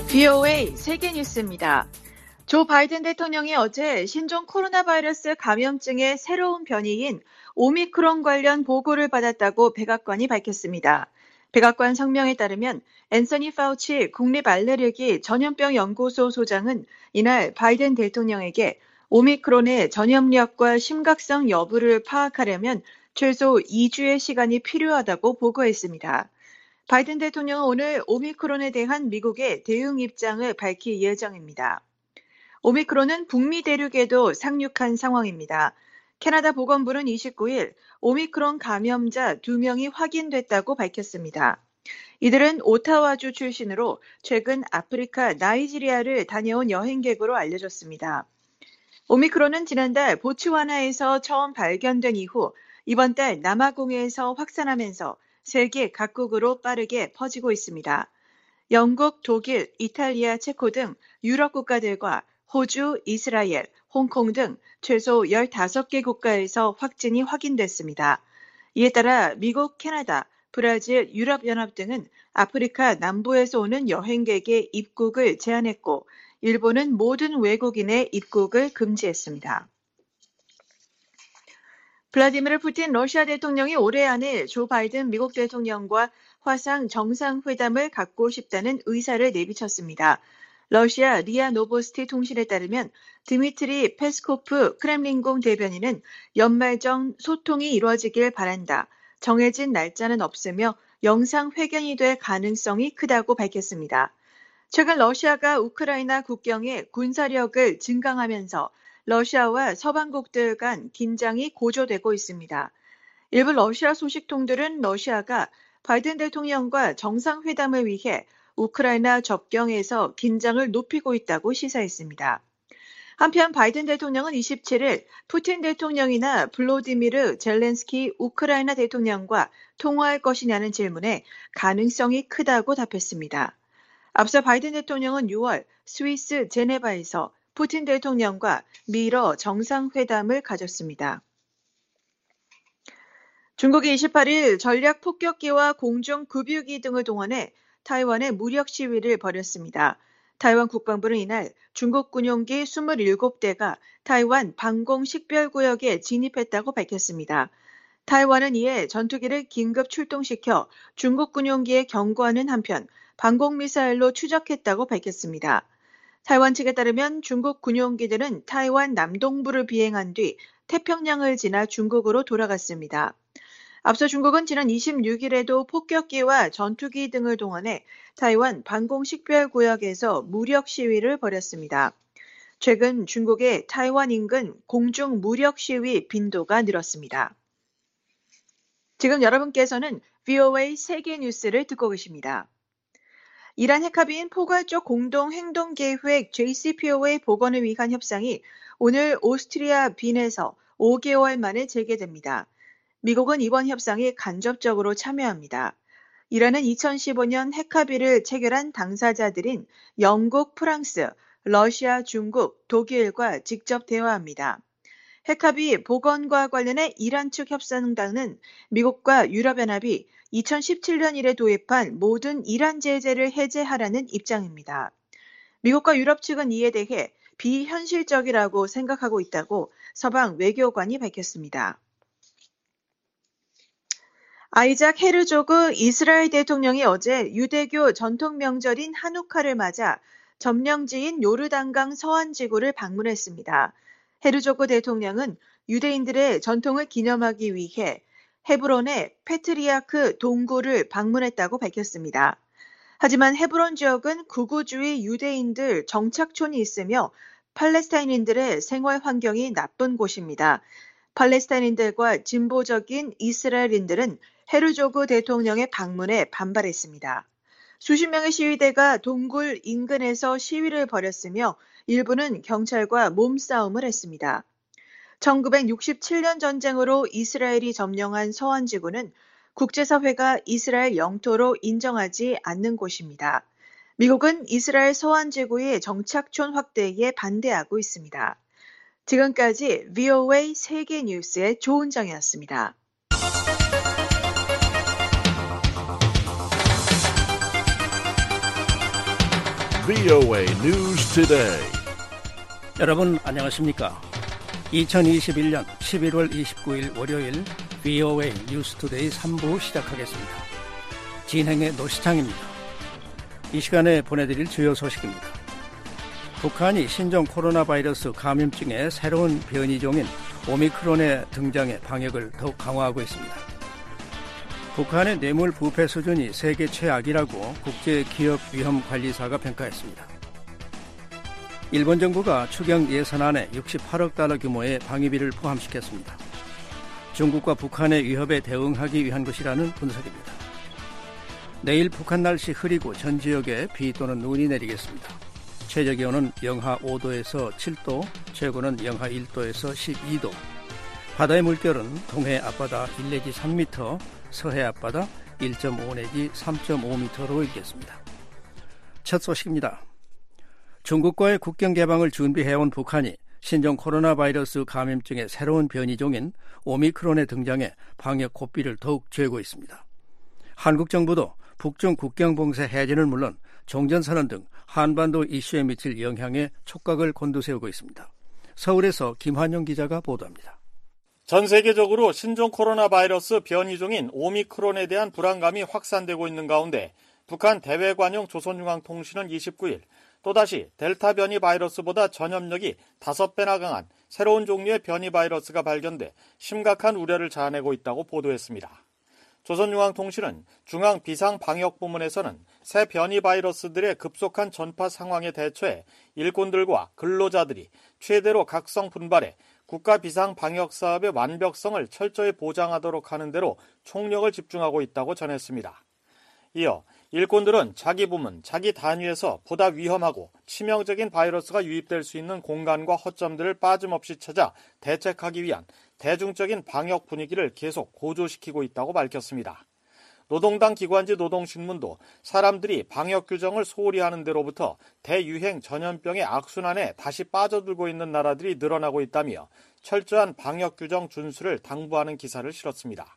VOA 세계뉴스입니다. 조 바이든 대통령이 어제 신종 코로나 바이러스 감염증의 새로운 변이인 오미크론 관련 보고를 받았다고 백악관이 밝혔습니다. 백악관 성명에 따르면 앤서니 파우치 국립알레르기 전염병 연구소 소장은 이날 바이든 대통령에게 오미크론의 전염력과 심각성 여부를 파악하려면 최소 2주의 시간이 필요하다고 보고했습니다. 바이든 대통령은 오늘 오미크론에 대한 미국의 대응 입장을 밝힐 예정입니다. 오미크론은 북미 대륙에도 상륙한 상황입니다. 캐나다 보건부는 29일 오미크론 감염자 2명이 확인됐다고 밝혔습니다. 이들은 오타와주 출신으로 최근 아프리카 나이지리아를 다녀온 여행객으로 알려졌습니다. 오미크론은 지난달 보츠와나에서 처음 발견된 이후 이번 달 남아공에서 확산하면서 세계 각국으로 빠르게 퍼지고 있습니다. 영국, 독일, 이탈리아, 체코 등 유럽 국가들과 호주, 이스라엘, 홍콩 등 최소 15개 국가에서 확진이 확인됐습니다. 이에 따라 미국, 캐나다, 브라질, 유럽연합 등은 아프리카 남부에서 오는 여행객의 입국을 제한했고, 일본은 모든 외국인의 입국을 금지했습니다. 블라디미르 푸틴 러시아 대통령이 올해 안에 조 바이든 미국 대통령과 화상 정상회담을 갖고 싶다는 의사를 내비쳤습니다. 러시아 리아 노보스티 통신에 따르면 드미트리 페스코프 크렘린궁 대변인은 연말정 소통이 이루어지길 바란다. 정해진 날짜는 없으며 영상회견이 될 가능성이 크다고 밝혔습니다. 최근 러시아가 우크라이나 국경에 군사력을 증강하면서 러시아와 서방국들 간 긴장이 고조되고 있습니다. 일부 러시아 소식통들은 러시아가 바이든 대통령과 정상회담을 위해 우크라이나 접경에서 긴장을 높이고 있다고 시사했습니다. 한편 바이든 대통령은 27일 푸틴 대통령이나 블로디미르 젤렌스키 우크라이나 대통령과 통화할 것이냐는 질문에 가능성이 크다고 답했습니다. 앞서 바이든 대통령은 6월 스위스 제네바에서 푸틴 대통령과 미러 정상회담을 가졌습니다. 중국이 28일 전략 폭격기와 공중 급유기 등을 동원해 타이완에 무력 시위를 벌였습니다. 타이완 국방부는 이날 중국 군용기 27대가 타이완 방공 식별구역에 진입했다고 밝혔습니다. 타이완은 이에 전투기를 긴급 출동시켜 중국 군용기에 경고하는 한편 방공미사일로 추적했다고 밝혔습니다. 타이완 측에 따르면 중국 군용기들은 타이완 남동부를 비행한 뒤 태평양을 지나 중국으로 돌아갔습니다. 앞서 중국은 지난 26일에도 폭격기와 전투기 등을 동원해 타이완 방공식별구역에서 무력 시위를 벌였습니다. 최근 중국의 타이완 인근 공중 무력 시위 빈도가 늘었습니다. 지금 여러분께서는 VOA 세계뉴스를 듣고 계십니다. 이란 핵합의인 포괄적 공동행동계획 JCPOA 복원을 위한 협상이 오늘 오스트리아 빈에서 5개월 만에 재개됩니다. 미국은 이번 협상에 간접적으로 참여합니다. 이란은 2015년 핵합의를 체결한 당사자들인 영국, 프랑스, 러시아, 중국, 독일과 직접 대화합니다. 핵합의 복원과 관련해 이란 측 협상단은 미국과 유럽연합이 2017년 이래 도입한 모든 이란 제재를 해제하라는 입장입니다. 미국과 유럽 측은 이에 대해 비현실적이라고 생각하고 있다고 서방 외교관이 밝혔습니다. 아이작 헤르조그 이스라엘 대통령이 어제 유대교 전통 명절인 하누카를 맞아 점령지인 요르단강 서안 지구를 방문했습니다. 헤르조그 대통령은 유대인들의 전통을 기념하기 위해 헤브론의 페트리아크 동굴을 방문했다고 밝혔습니다. 하지만 헤브론 지역은 극우주의 유대인들 정착촌이 있으며 팔레스타인인들의 생활 환경이 나쁜 곳입니다. 팔레스타인인들과 진보적인 이스라엘인들은 헤르조그 대통령의 방문에 반발했습니다. 수십 명의 시위대가 동굴 인근에서 시위를 벌였으며 일부는 경찰과 몸싸움을 했습니다. 1967년 전쟁으로 이스라엘이 점령한 서안 지구는 국제사회가 이스라엘 영토로 인정하지 않는 곳입니다. 미국은 이스라엘 서안 지구의 정착촌 확대에 반대하고 있습니다. 지금까지 VOA 세계뉴스의 조은정이었습니다. VOA News Today. 여러분 안녕하십니까? 2021년 11월 29일 월요일 VOA News Today 3부 시작하겠습니다. 진행의 노시창입니다. 이 시간에 보내드릴 주요 소식입니다. 북한이 신종 코로나 바이러스 감염증의 새로운 변이종인 오미크론의 등장에 방역을 더욱 강화하고 있습니다. 북한의 뇌물 부패 수준이 세계 최악이라고 국제기업위험관리사가 평가했습니다. 일본 정부가 추경 예산안에 68억 달러 규모의 방위비를 포함시켰습니다. 중국과 북한의 위협에 대응하기 위한 것이라는 분석입니다. 내일 북한 날씨 흐리고 전 지역에 비 또는 눈이 내리겠습니다. 최저기온은 영하 5도에서 7도, 최고는 영하 1도에서 12도. 바다의 물결은 동해 앞바다 1 내지 3m, 서해 앞바다 1.5 내지 3.5m로 일겠습니다. 첫 소식입니다. 중국과의 국경 개방을 준비해온 북한이 신종 코로나 바이러스 감염증의 새로운 변이종인 오미크론의 등장에 방역 고삐를 더욱 쥐고 있습니다. 한국 정부도 북중 국경 봉쇄 해제는 물론 종전선언 등 한반도 이슈에 미칠 영향에 촉각을 곤두세우고 있습니다. 서울에서 김환영 기자가 보도합니다. 전 세계적으로 신종 코로나 바이러스 변이종인 오미크론에 대한 불안감이 확산되고 있는 가운데 북한 대외관용 조선중앙통신은 29일 또다시 델타 변이 바이러스보다 전염력이 5배나 강한 새로운 종류의 변이 바이러스가 발견돼 심각한 우려를 자아내고 있다고 보도했습니다. 조선중앙통신은 중앙비상방역부문에서는 새 변이 바이러스들의 급속한 전파 상황에 대처해 일꾼들과 근로자들이 최대로 각성 분발해 국가 비상방역사업의 완벽성을 철저히 보장하도록 하는 대로 총력을 집중하고 있다고 전했습니다. 이어 일꾼들은 자기 부문, 자기 단위에서 보다 위험하고 치명적인 바이러스가 유입될 수 있는 공간과 허점들을 빠짐없이 찾아 대책하기 위한 대중적인 방역 분위기를 계속 고조시키고 있다고 밝혔습니다. 노동당 기관지 노동신문도 사람들이 방역 규정을 소홀히 하는 데로부터 대유행 전염병의 악순환에 다시 빠져들고 있는 나라들이 늘어나고 있다며 철저한 방역 규정 준수를 당부하는 기사를 실었습니다.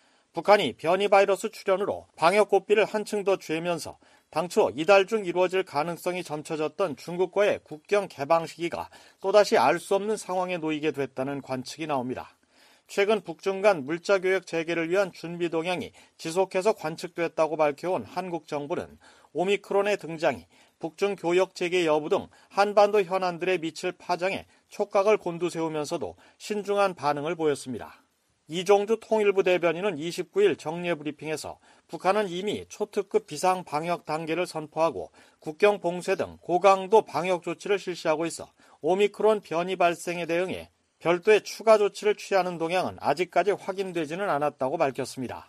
북한이 변이 바이러스 출현으로 방역 고삐를 한층 더 쥐면서 당초 이달 중 이루어질 가능성이 점쳐졌던 중국과의 국경 개방 시기가 또다시 알 수 없는 상황에 놓이게 됐다는 관측이 나옵니다. 최근 북중 간 물자교역 재개를 위한 준비 동향이 지속해서 관측됐다고 밝혀온 한국 정부는 오미크론의 등장이 북중 교역 재개 여부 등 한반도 현안들에 미칠 파장에 촉각을 곤두세우면서도 신중한 반응을 보였습니다. 이종주 통일부 대변인은 29일 정례 브리핑에서 북한은 이미 초특급 비상방역 단계를 선포하고 국경 봉쇄 등 고강도 방역 조치를 실시하고 있어 오미크론 변이 발생에 대응해 별도의 추가 조치를 취하는 동향은 아직까지 확인되지는 않았다고 밝혔습니다.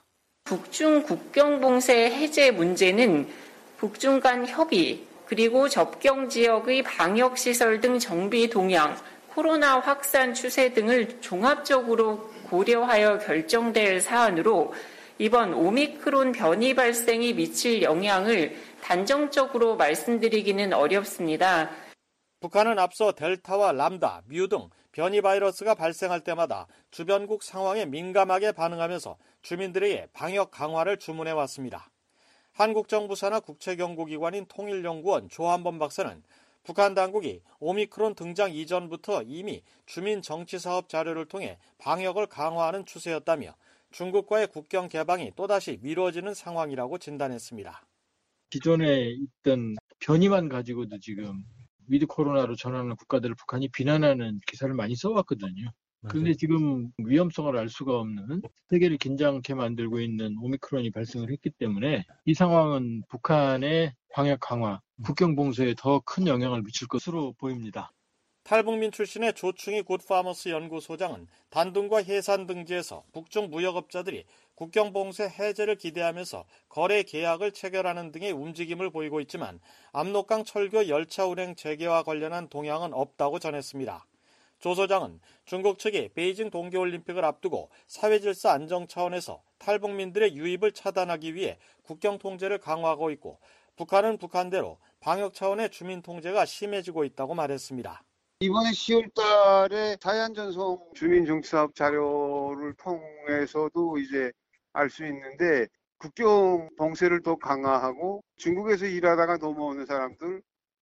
북중 국경 봉쇄 해제 문제는 북중 간 협의 그리고 접경 지역의 방역시설 등 정비 동향, 코로나 확산 추세 등을 종합적으로 고려하여 결정될 사안으로 이번 오미크론 변이 발생이 미칠 영향을 단정적으로 말씀드리기는 어렵습니다. 북한은 앞서 델타와 람다, 뮤 등 변이 바이러스가 발생할 때마다 주변국 상황에 민감하게 반응하면서 주민들에게 방역 강화를 주문해 왔습니다. 한국 정부 산하 국책연구기관인 통일연구원 조한범 박사는 북한 당국이 오미크론 등장 이전부터 이미 주민 정치사업 자료를 통해 방역을 강화하는 추세였다며 중국과의 국경 개방이 또다시 미뤄지는 상황이라고 진단했습니다. 기존에 있던 변이만 가지고도 지금 위드 코로나로 전환하는 국가들을 북한이 비난하는 기사를 많이 써왔거든요. 그런데 지금 위험성을 알 수가 없는 세계를 긴장케 만들고 있는 오미크론이 발생을 했기 때문에 이 상황은 북한의 방역 강화, 국경 봉쇄에 더 큰 영향을 미칠 것으로 보입니다. 탈북민 출신의 조충희 굿파머스 연구소장은 단둥과 해산 등지에서 북중 무역업자들이 국경 봉쇄 해제를 기대하면서 거래 계약을 체결하는 등의 움직임을 보이고 있지만 압록강 철교 열차 운행 재개와 관련한 동향은 없다고 전했습니다. 조 소장은 중국 측이 베이징 동계올림픽을 앞두고 사회질서 안정 차원에서 탈북민들의 유입을 차단하기 위해 국경 통제를 강화하고 있고 북한은 북한대로 방역 차원의 주민 통제가 심해지고 있다고 말했습니다. 이번에 10월 달에 사회안전성 주민정치사업 자료를 통해서도 이제 알 수 있는데 국경 봉쇄를 더 강화하고 중국에서 일하다가 넘어오는 사람들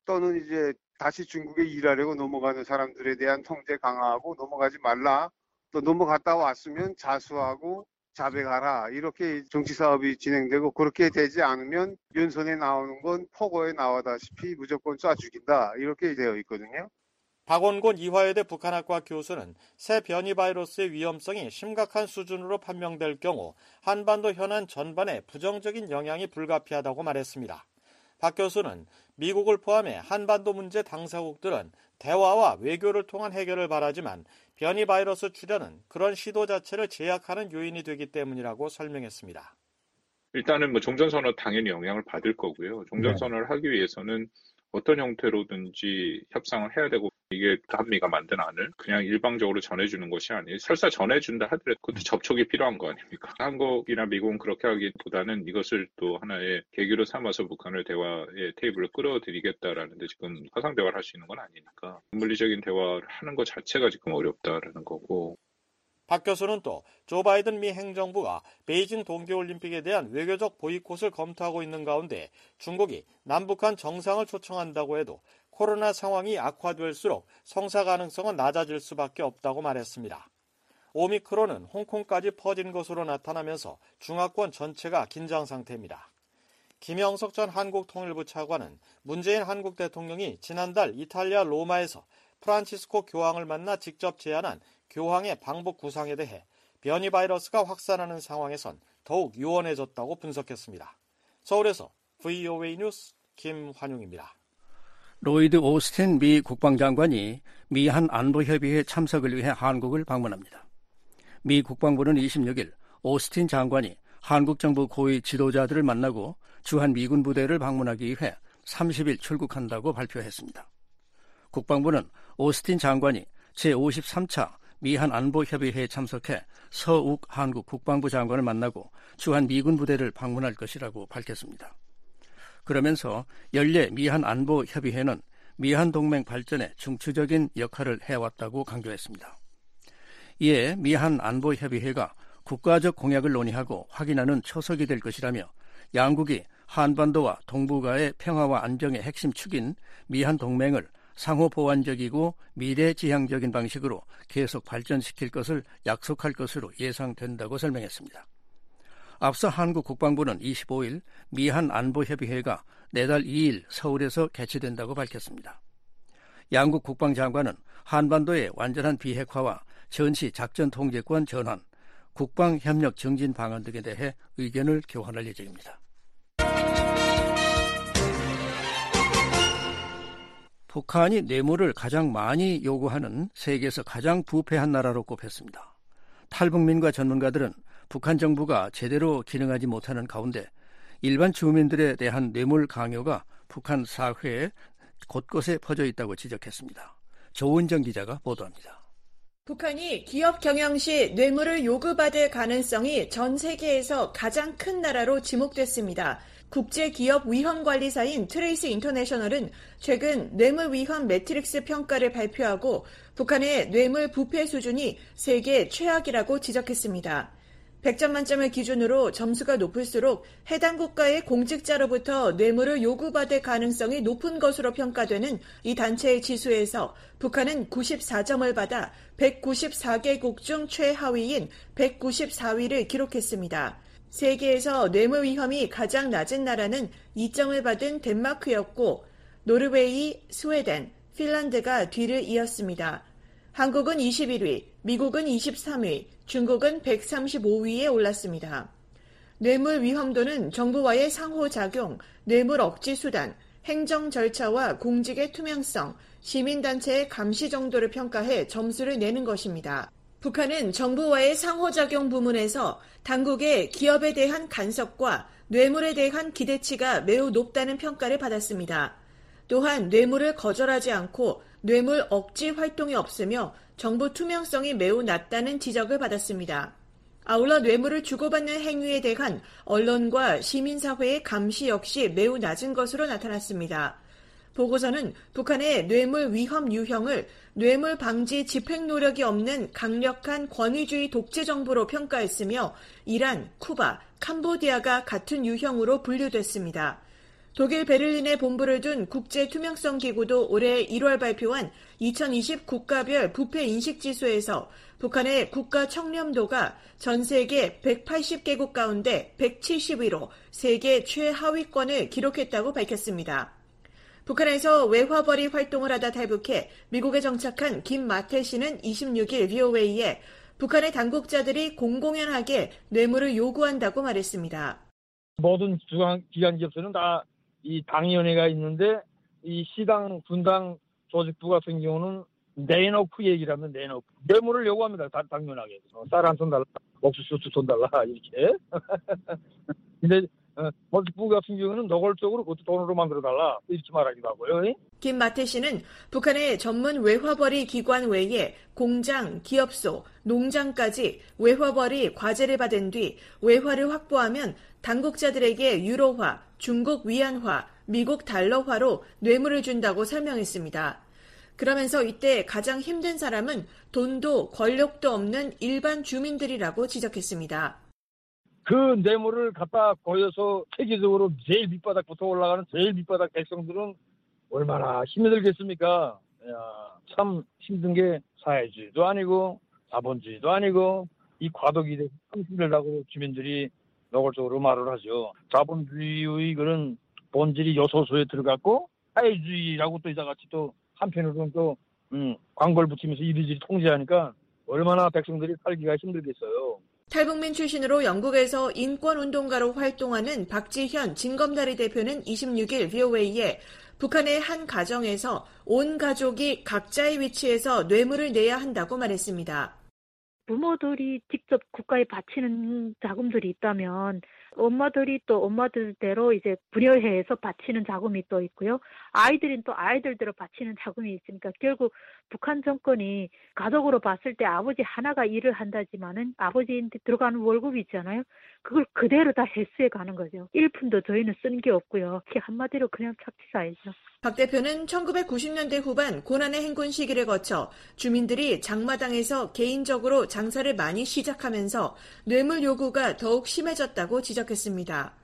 또는 이제 다시 중국에 일하려고 넘어가는 사람들에 대한 통제 강화하고 넘어가지 말라. 또 넘어갔다 왔으면 자수하고 자백하라. 이렇게 정치 사업이 진행되고 그렇게 되지 않으면 연선에 나오는 건 포고에 나와다시피 무조건 쏴 죽인다. 이렇게 되어 있거든요. 박원곤 이화여대 북한학과 교수는 새 변이 바이러스의 위험성이 심각한 수준으로 판명될 경우 한반도 현안 전반에 부정적인 영향이 불가피하다고 말했습니다. 박 교수는 미국을 포함해 한반도 문제 당사국들은 대화와 외교를 통한 해결을 바라지만 변이 바이러스 출현은 그런 시도 자체를 제약하는 요인이 되기 때문이라고 설명했습니다. 일단은 종전선언 당연히 영향을 받을 거고요. 종전선언을 하기 위해서는 어떤 형태로든지 협상을 해야 되고 이게 한미가 만든 안을 그냥 일방적으로 전해주는 것이 아니에요. 설사 전해준다 하더라도 그것도 접촉이 필요한 거 아닙니까? 한국이나 미국은 그렇게 하기보다는 이것을 또 하나의 계기로 삼아서 북한을 대화의 테이블로 끌어들이겠다라는 데 지금 화상 대화를 할 수 있는 건 아니니까 물리적인 대화를 하는 것 자체가 지금 어렵다라는 거고. 박 교수는 또 조 바이든 미 행정부가 베이징 동계올림픽에 대한 외교적 보이콧을 검토하고 있는 가운데 중국이 남북한 정상을 초청한다고 해도 코로나 상황이 악화될수록 성사 가능성은 낮아질 수밖에 없다고 말했습니다. 오미크론은 홍콩까지 퍼진 것으로 나타나면서 중화권 전체가 긴장 상태입니다. 김영석 전 한국통일부 차관은 문재인 한국 대통령이 지난달 이탈리아 로마에서 프란치스코 교황을 만나 직접 제안한 교황의 방북 구상에 대해 변이 바이러스가 확산하는 상황에선 더욱 유원해졌다고 분석했습니다. 서울에서 VOA 뉴스 김환용입니다. 로이드 오스틴 미 국방장관이 미한 안보협의회 참석을 위해 한국을 방문합니다. 미 국방부는 26일 오스틴 장관이 한국 정부 고위 지도자들을 만나고 주한 미군 부대를 방문하기 위해 30일 출국한다고 발표했습니다. 국방부는 오스틴 장관이 제53차 미한 안보협의회에 참석해 서욱 한국 국방부 장관을 만나고 주한 미군 부대를 방문할 것이라고 밝혔습니다. 그러면서 연례 미한 안보협의회는 미한 동맹 발전에 중추적인 역할을 해왔다고 강조했습니다. 이에 미한 안보협의회가 국가적 공약을 논의하고 확인하는 초석이 될 것이라며 양국이 한반도와 동북아의 평화와 안정의 핵심 축인 미한 동맹을 상호 보완적이고 미래지향적인 방식으로 계속 발전시킬 것을 약속할 것으로 예상된다고 설명했습니다. 앞서 한국 국방부는 25일 미한 안보협의회가 내달 2일 서울에서 개최된다고 밝혔습니다. 양국 국방장관은 한반도의 완전한 비핵화와 전시 작전 통제권 전환, 국방협력 증진 방안 등에 대해 의견을 교환할 예정입니다. 북한이 뇌물을 가장 많이 요구하는 세계에서 가장 부패한 나라로 꼽혔습니다. 탈북민과 전문가들은 북한 정부가 제대로 기능하지 못하는 가운데 일반 주민들에 대한 뇌물 강요가 북한 사회에 곳곳에 퍼져 있다고 지적했습니다. 조은정 기자가 보도합니다. 북한이 기업 경영 시 뇌물을 요구받을 가능성이 전 세계에서 가장 큰 나라로 지목됐습니다. 국제기업 위험관리사인 트레이스 인터내셔널은 최근 뇌물 위험 매트릭스 평가를 발표하고 북한의 뇌물 부패 수준이 세계 최악이라고 지적했습니다. 100점 만점을 기준으로 점수가 높을수록 해당 국가의 공직자로부터 뇌물을 요구받을 가능성이 높은 것으로 평가되는 이 단체의 지수에서 북한은 94점을 받아 194개국 중 최하위인 194위를 기록했습니다. 세계에서 뇌물 위험이 가장 낮은 나라는 2점을 받은 덴마크였고 노르웨이, 스웨덴, 핀란드가 뒤를 이었습니다. 한국은 21위, 미국은 23위, 중국은 135위에 올랐습니다. 뇌물 위험도는 정부와의 상호작용, 뇌물 억지 수단, 행정 절차와 공직의 투명성, 시민단체의 감시 정도를 평가해 점수를 내는 것입니다. 북한은 정부와의 상호작용 부문에서 당국의 기업에 대한 간섭과 뇌물에 대한 기대치가 매우 높다는 평가를 받았습니다. 또한 뇌물을 거절하지 않고 뇌물 억지 활동이 없으며 정부 투명성이 매우 낮다는 지적을 받았습니다. 아울러 뇌물을 주고받는 행위에 대한 언론과 시민사회의 감시 역시 매우 낮은 것으로 나타났습니다. 보고서는 북한의 뇌물 위험 유형을 뇌물 방지 집행 노력이 없는 강력한 권위주의 독재 정부로 평가했으며 이란, 쿠바, 캄보디아가 같은 유형으로 분류됐습니다. 독일 베를린에 본부를 둔 국제투명성기구도 올해 1월 발표한 2020 국가별 부패 인식지수에서 북한의 국가 청렴도가 전 세계 180개국 가운데 170위로 세계 최하위권을 기록했다고 밝혔습니다. 북한에서 외화벌이 활동을 하다 탈북해 미국에 정착한 김마태 씨는 26일 VOA에 북한의 당국자들이 공공연하게 뇌물을 요구한다고 말했습니다. 모든 기관기업체는 다 이 당위원회가 있는데 이 시당, 분당 조직부 같은 경우는 내놓고 얘기를 하면 내놓고 뇌물을 요구합니다. 당연하게. 쌀 한 톤 달라, 옥수수 2톤 달라 이렇게. 근데 조직부 같은 경우는 노골적으로 그것도 돈으로 만들어달라 이렇게 말하기도 하고요. 김마태 씨는 북한의 전문 외화벌이 기관 외에 공장, 기업소, 농장까지 외화벌이 과제를 받은 뒤 외화를 확보하면 당국자들에게 유로화, 중국 위안화, 미국 달러화로 뇌물을 준다고 설명했습니다. 그러면서 이때 가장 힘든 사람은 돈도 권력도 없는 일반 주민들이라고 지적했습니다. 그 뇌물을 갖다 거여서 세계적으로 제일 밑바닥부터 올라가는 제일 밑바닥 백성들은 얼마나 힘이 들겠습니까? 참 힘든 게 사회주의도 아니고 자본주의도 아니고 이 과도기에 힘들다고 주민들이 노골적으로 말을 하죠. 자본주의의 그런 본질이 요소수에 들어갔고 사회주의라고 또 이자같이 또 한편으로는 또 광고를 붙이면서 이리저리 통제하니까 얼마나 백성들이 살기가 힘들겠어요. 탈북민 출신으로 영국에서 인권운동가로 활동하는 박지현 진검다리 대표는 26일 VOA에 북한의 한 가정에서 온 가족이 각자의 위치에서 뇌물을 내야 한다고 말했습니다. 부모들이 직접 국가에 바치는 자금들이 있다면 엄마들이 또 엄마들대로 이제 분열해서 바치는 자금이 또 있고요. 아이들은 또 아이들대로 바치는 자금이 있으니까 결국 북한 정권이 가족으로 봤을 때 아버지 하나가 일을 한다지만은 아버지한테 들어가는 월급이 있잖아요. 그걸 그대로 다 헬스에 가는 거죠. 1푼도 저희는 쓴 게 없고요. 한마디로 그냥 착취사이죠. 박 대표는 1990년대 후반 고난의 행군 시기를 거쳐 주민들이 장마당에서 개인적으로 장사를 많이 시작하면서 뇌물 요구가 더욱 심해졌다고 지적했습니다.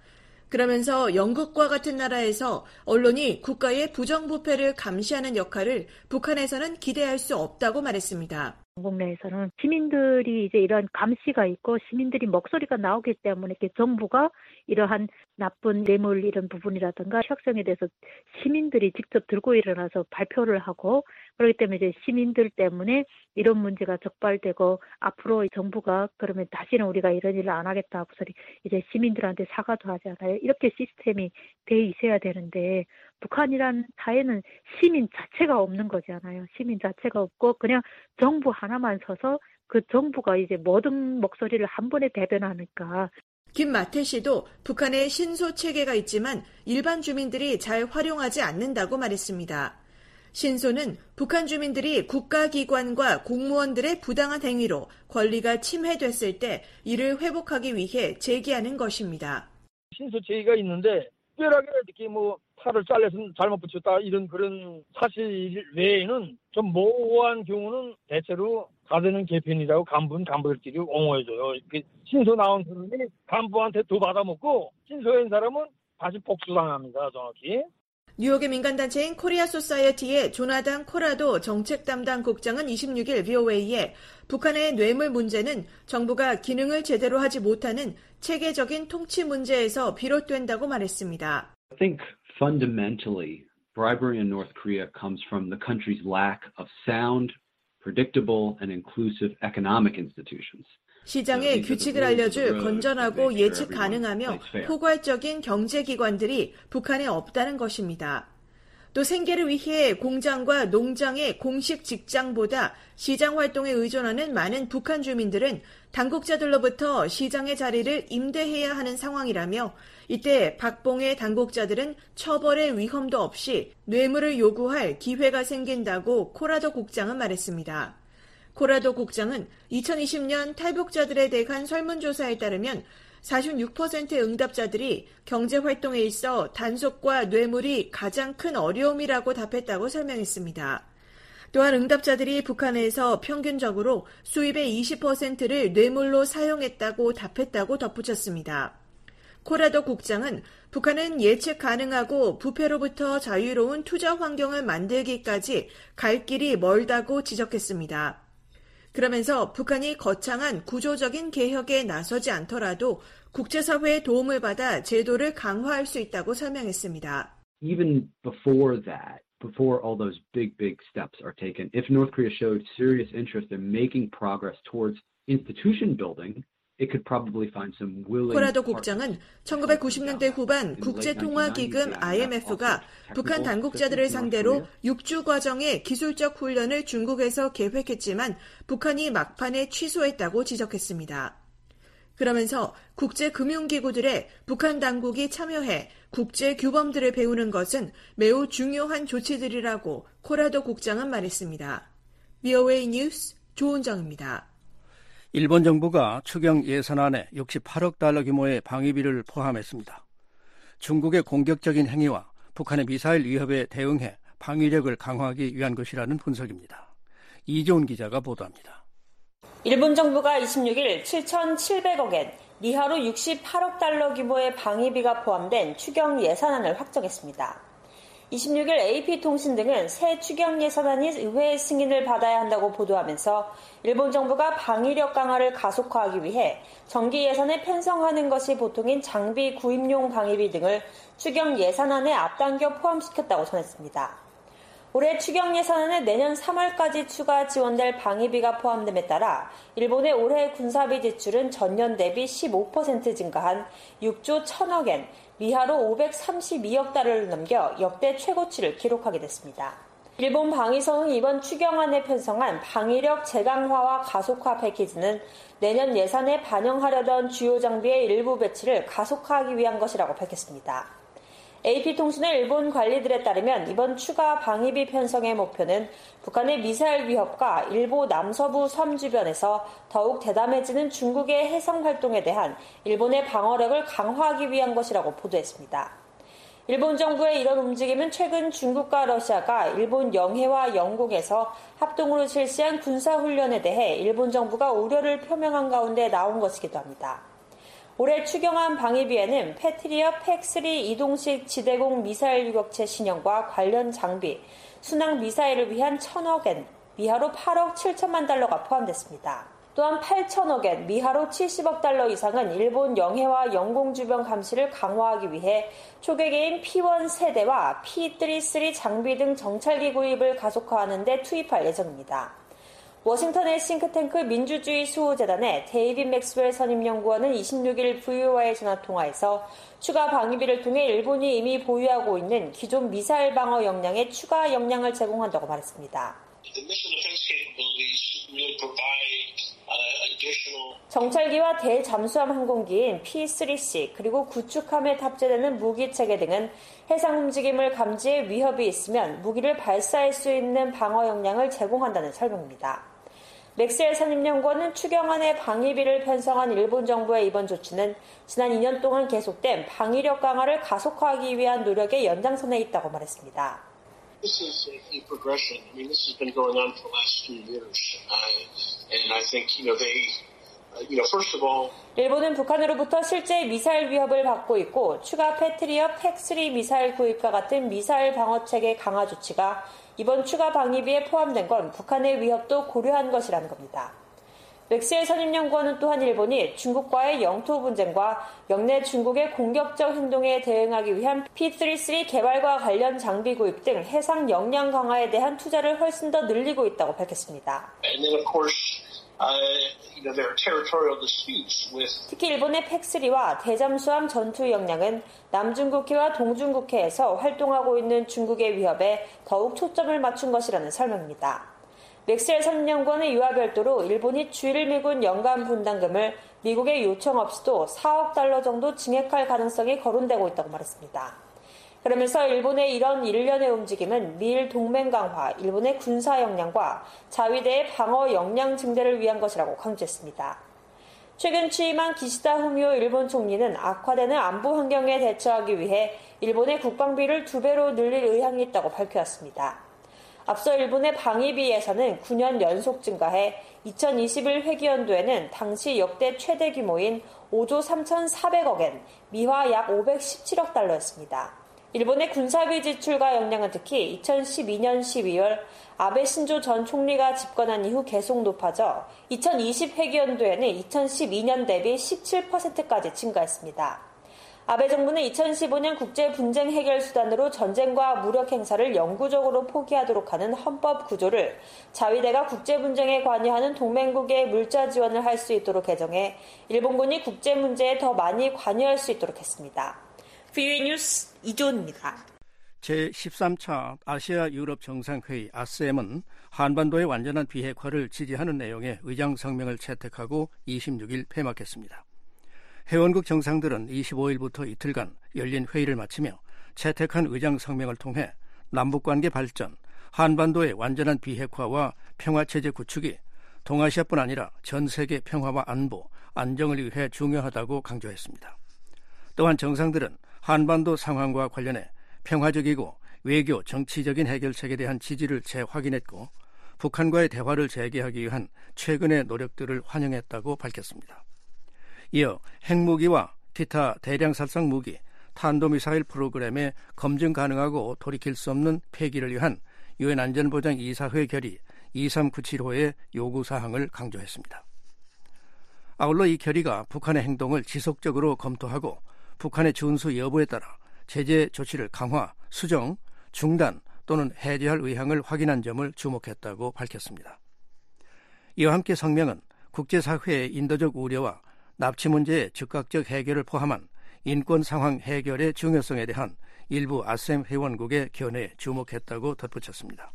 그러면서 영국과 같은 나라에서 언론이 국가의 부정부패를 감시하는 역할을 북한에서는 기대할 수 없다고 말했습니다. 한국 내에서는 시민들이 이제 이런 감시가 있고 시민들이 목소리가 나오기 때문에 이렇게 정부가 이러한 나쁜 뇌물 이런 부분이라든가 혁성에 대해서 시민들이 직접 들고 일어나서 발표를 하고 그렇기 때문에 이제 시민들 때문에 이런 문제가 적발되고 앞으로 정부가 그러면 다시는 우리가 이런 일을 안 하겠다 하고서 이제 시민들한테 사과도 하지 않아요. 이렇게 시스템이 돼 있어야 되는데 북한이란 사회는 시민 자체가 없는 거잖아요. 시민 자체가 없고 그냥 정부 하나만 서서 그 정부가 이제 모든 목소리를 한 번에 대변하니까. 김마태 씨도 북한에 신소 체계가 있지만 일반 주민들이 잘 활용하지 않는다고 말했습니다. 신소는 북한 주민들이 국가기관과 공무원들의 부당한 행위로 권리가 침해됐을 때 이를 회복하기 위해 제기하는 것입니다. 신소 체계가 있는데 특별하게 이렇게 팔을 잘라서 잘못 붙였다 이런 그런 사실 외에는 좀 모호한 경우는 대체로 가되는 개편이라고 간부들끼리 옹호해줘요. 신소 나온 사람이 간부한테 더 받아먹고 신소인 사람은 다시 복수당합니다. 정확히. 뉴욕의 민간단체인 코리아 소사이어티의 조나단 코라도 정책 담당 국장은 26일 VOA에 북한의 뇌물 문제는 정부가 기능을 제대로 하지 못하는 체계적인 통치 문제에서 비롯된다고 말했습니다. I think fundamentally, bribery in North Korea comes from the country's lack of sound, predictable, and inclusive economic institutions. 시장에 규칙을 알려줄 건전하고 예측 가능하며 포괄적인 경제기관들이 북한에 없다는 것입니다. 또 생계를 위해 공장과 농장의 공식 직장보다 시장 활동에 의존하는 많은 북한 주민들은 당국자들로부터 시장의 자리를 임대해야 하는 상황이라며 이때 박봉의 당국자들은 처벌의 위험도 없이 뇌물을 요구할 기회가 생긴다고 코라도 국장은 말했습니다. 코라도 국장은 2020년 탈북자들에 대한 설문조사에 따르면 46%의 응답자들이 경제활동에 있어 단속과 뇌물이 가장 큰 어려움이라고 답했다고 설명했습니다. 또한 응답자들이 북한에서 평균적으로 수입의 20%를 뇌물로 사용했다고 답했다고 덧붙였습니다. 코라도 국장은 북한은 예측 가능하고 부패로부터 자유로운 투자 환경을 만들기까지 갈 길이 멀다고 지적했습니다. 그러면서 북한이 거창한 구조적인 개혁에 나서지 않더라도 국제사회의 도움을 받아 제도를 강화할 수 있다고 설명했습니다. Even before that, before all those big steps are taken, if North Korea showed serious interest in making progress towards institution building, it could probably find some willing. 코라도 국장은 1990년대 후반 국제통화기금 IMF가 북한 당국자들을 상대로 6주 과정의 기술적 훈련을 중국에서 계획했지만 북한이 막판에 취소했다고 지적했습니다. 그러면서 국제금융기구들의 북한 당국이 참여해 국제규범들을 배우는 것은 매우 중요한 조치들이라고 코라도 국장은 말했습니다. VOA 뉴스 조은정입니다. 일본 정부가 추경 예산안에 68억 달러 규모의 방위비를 포함했습니다. 중국의 공격적인 행위와 북한의 미사일 위협에 대응해 방위력을 강화하기 위한 것이라는 분석입니다. 이재훈 기자가 보도합니다. 일본 정부가 26일 7,700억엔, 니하루 68억 달러 규모의 방위비가 포함된 추경 예산안을 확정했습니다. 26일 AP통신 등은 새 추경 예산안이 의회의 승인을 받아야 한다고 보도하면서 일본 정부가 방위력 강화를 가속화하기 위해 정기 예산에 편성하는 것이 보통인 장비 구입용 방위비 등을 추경 예산안에 앞당겨 포함시켰다고 전했습니다. 올해 추경 예산안에 내년 3월까지 추가 지원될 방위비가 포함됨에 따라 일본의 올해 군사비 지출은 전년 대비 15% 증가한 6조 1,000억엔, 리하로 532억 달러를 넘겨 역대 최고치를 기록하게 됐습니다. 일본 방위성은 이번 추경안에 편성한 방위력 재강화와 가속화 패키지는 내년 예산에 반영하려던 주요 장비의 일부 배치를 가속화하기 위한 것이라고 밝혔습니다. AP통신의 일본 관리들에 따르면 이번 추가 방위비 편성의 목표는 북한의 미사일 위협과 일본 남서부 섬 주변에서 더욱 대담해지는 중국의 해상 활동에 대한 일본의 방어력을 강화하기 위한 것이라고 보도했습니다. 일본 정부의 이런 움직임은 최근 중국과 러시아가 일본 영해와 영공에서 합동으로 실시한 군사훈련에 대해 일본 정부가 우려를 표명한 가운데 나온 것이기도 합니다. 올해 추경안 방위비에는 패트리엇 팩3 이동식 지대공 미사일 유격체 신형과 관련 장비, 순항 미사일을 위한 1,000억엔, 미하로 8억 7천만 달러가 포함됐습니다. 또한 8천억엔, 미하로 70억 달러 이상은 일본 영해와 영공 주변 감시를 강화하기 위해 초계기인 P1 세대와 P33 장비 등 정찰기 구입을 가속화하는 데 투입할 예정입니다. 워싱턴의 싱크탱크 민주주의 수호재단의 데이빗 맥스웰 선임연구원은 26일 VOA의 전화통화에서 추가 방위비를 통해 일본이 이미 보유하고 있는 기존 미사일 방어 역량에 추가 역량을 제공한다고 말했습니다. 정찰기와 대잠수함 항공기인 P3C 그리고 구축함에 탑재되는 무기체계 등은 해상 움직임을 감지해 위협이 있으면 무기를 발사할 수 있는 방어 역량을 제공한다는 설명입니다. 맥스웰 선임연구원은 추경안에 방위비를 편성한 일본 정부의 이번 조치는 지난 2년 동안 계속된 방위력 강화를 가속화하기 위한 노력의 연장선에 있다고 말했습니다. This is a progression. I mean, this has been going on for the last few years. And I think, first of all, 일본은 북한으로부터 실제 미사일 위협을 받고 있고 추가 패트리엇 팩3 미사일 구입과 같은 미사일 방어체계 강화 조치가 이번 추가 방위비에 포함된 건 북한의 위협도 고려한 것이라는 겁니다. 맥스웰 선임연구원은 또한 일본이 중국과의 영토 분쟁과 역내 중국의 공격적 행동에 대응하기 위한 P-33 개발과 관련 장비 구입 등 해상 역량 강화에 대한 투자를 훨씬 더 늘리고 있다고 밝혔습니다. 특히 일본의 팩3와 대잠수함 전투 역량은 남중국해와 동중국해에서 활동하고 있는 중국의 위협에 더욱 초점을 맞춘 것이라는 설명입니다. 맥스웰 선임연구원의 이와 별도로 일본이 주일미군 연간 분담금을 미국의 요청 없이도 4억 달러 정도 증액할 가능성이 거론되고 있다고 말했습니다. 그러면서 일본의 이런 일련의 움직임은 미일 동맹 강화, 일본의 군사 역량과 자위대의 방어 역량 증대를 위한 것이라고 강조했습니다. 최근 취임한 기시다 후미오 일본 총리는 악화되는 안보 환경에 대처하기 위해 일본의 국방비를 2배로 늘릴 의향이 있다고 밝혀왔습니다. 앞서 일본의 방위비 예산은 9년 연속 증가해 2021 회기연도에는 당시 역대 최대 규모인 5조 3,400억 엔, 미화 약 517억 달러였습니다. 일본의 군사비 지출과 역량은 특히 2012년 12월 아베 신조 전 총리가 집권한 이후 계속 높아져 2020 회기연도에는 2012년 대비 17%까지 증가했습니다. 아베 정부는 2015년 국제 분쟁 해결 수단으로 전쟁과 무력 행사를 영구적으로 포기하도록 하는 헌법 구조를 자위대가 국제 분쟁에 관여하는 동맹국에 물자 지원을 할 수 있도록 개정해 일본군이 국제 문제에 더 많이 관여할 수 있도록 했습니다. VOA 뉴스 이조은입니다. 제13차 아시아 유럽 정상회의 아셈은 한반도의 완전한 비핵화를 지지하는 내용의 의장 성명을 채택하고 26일 폐막했습니다. 회원국 정상들은 25일부터 이틀간 열린 회의를 마치며 채택한 의장 성명을 통해 남북관계 발전, 한반도의 완전한 비핵화와 평화체제 구축이 동아시아뿐 아니라 전 세계 평화와 안보, 안정을 위해 중요하다고 강조했습니다. 또한 정상들은 한반도 상황과 관련해 평화적이고 외교, 정치적인 해결책에 대한 지지를 재확인했고 북한과의 대화를 재개하기 위한 최근의 노력들을 환영했다고 밝혔습니다. 이어 핵무기와 기타 대량 살상 무기, 탄도미사일 프로그램의 검증 가능하고 돌이킬 수 없는 폐기를 위한 유엔 안전보장 이사회 결의 23975의 요구사항을 강조했습니다. 아울러 이 결의가 북한의 행동을 지속적으로 검토하고 북한의 준수 여부에 따라 제재 조치를 강화, 수정, 중단 또는 해제할 의향을 확인한 점을 주목했다고 밝혔습니다. 이와 함께 성명은 국제사회의 인도적 우려와 납치 문제의 즉각적 해결을 포함한 인권 상황 해결의 중요성에 대한 일부 아셈 회원국의 견해에 주목했다고 덧붙였습니다.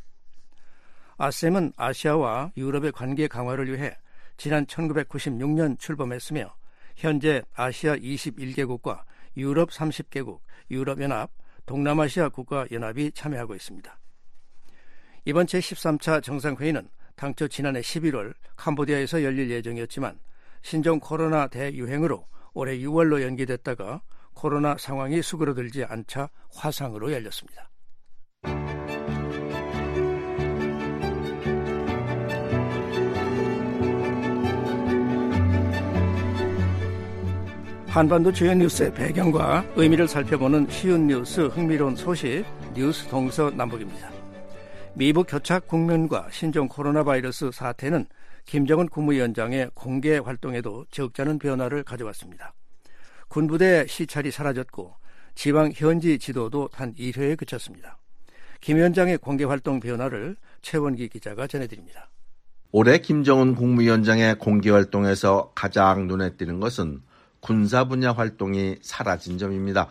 아셈은 아시아와 유럽의 관계 강화를 위해 지난 1996년 출범했으며 현재 아시아 21개국과 유럽 30개국, 유럽연합, 동남아시아 국가연합이 참여하고 있습니다. 이번 제13차 정상회의는 당초 지난해 11월 캄보디아에서 열릴 예정이었지만 신종 코로나 대유행으로 올해 6월로 연기됐다가 코로나 상황이 수그러들지 않자 화상으로 열렸습니다. 한반도 주요 뉴스의 배경과 의미를 살펴보는 쉬운 뉴스, 흥미로운 소식, 뉴스 동서남북입니다. 미북 교착 국면과 신종 코로나 바이러스 사태는 김정은 국무위원장의 공개 활동에도 적잖은 변화를 가져왔습니다. 군부대 시찰이 사라졌고 지방 현지 지도도 단 1회에 그쳤습니다. 김 위원장의 공개 활동 변화를 최원기 기자가 전해드립니다. 올해 김정은 국무위원장의 공개 활동에서 가장 눈에 띄는 것은 군사 분야 활동이 사라진 점입니다.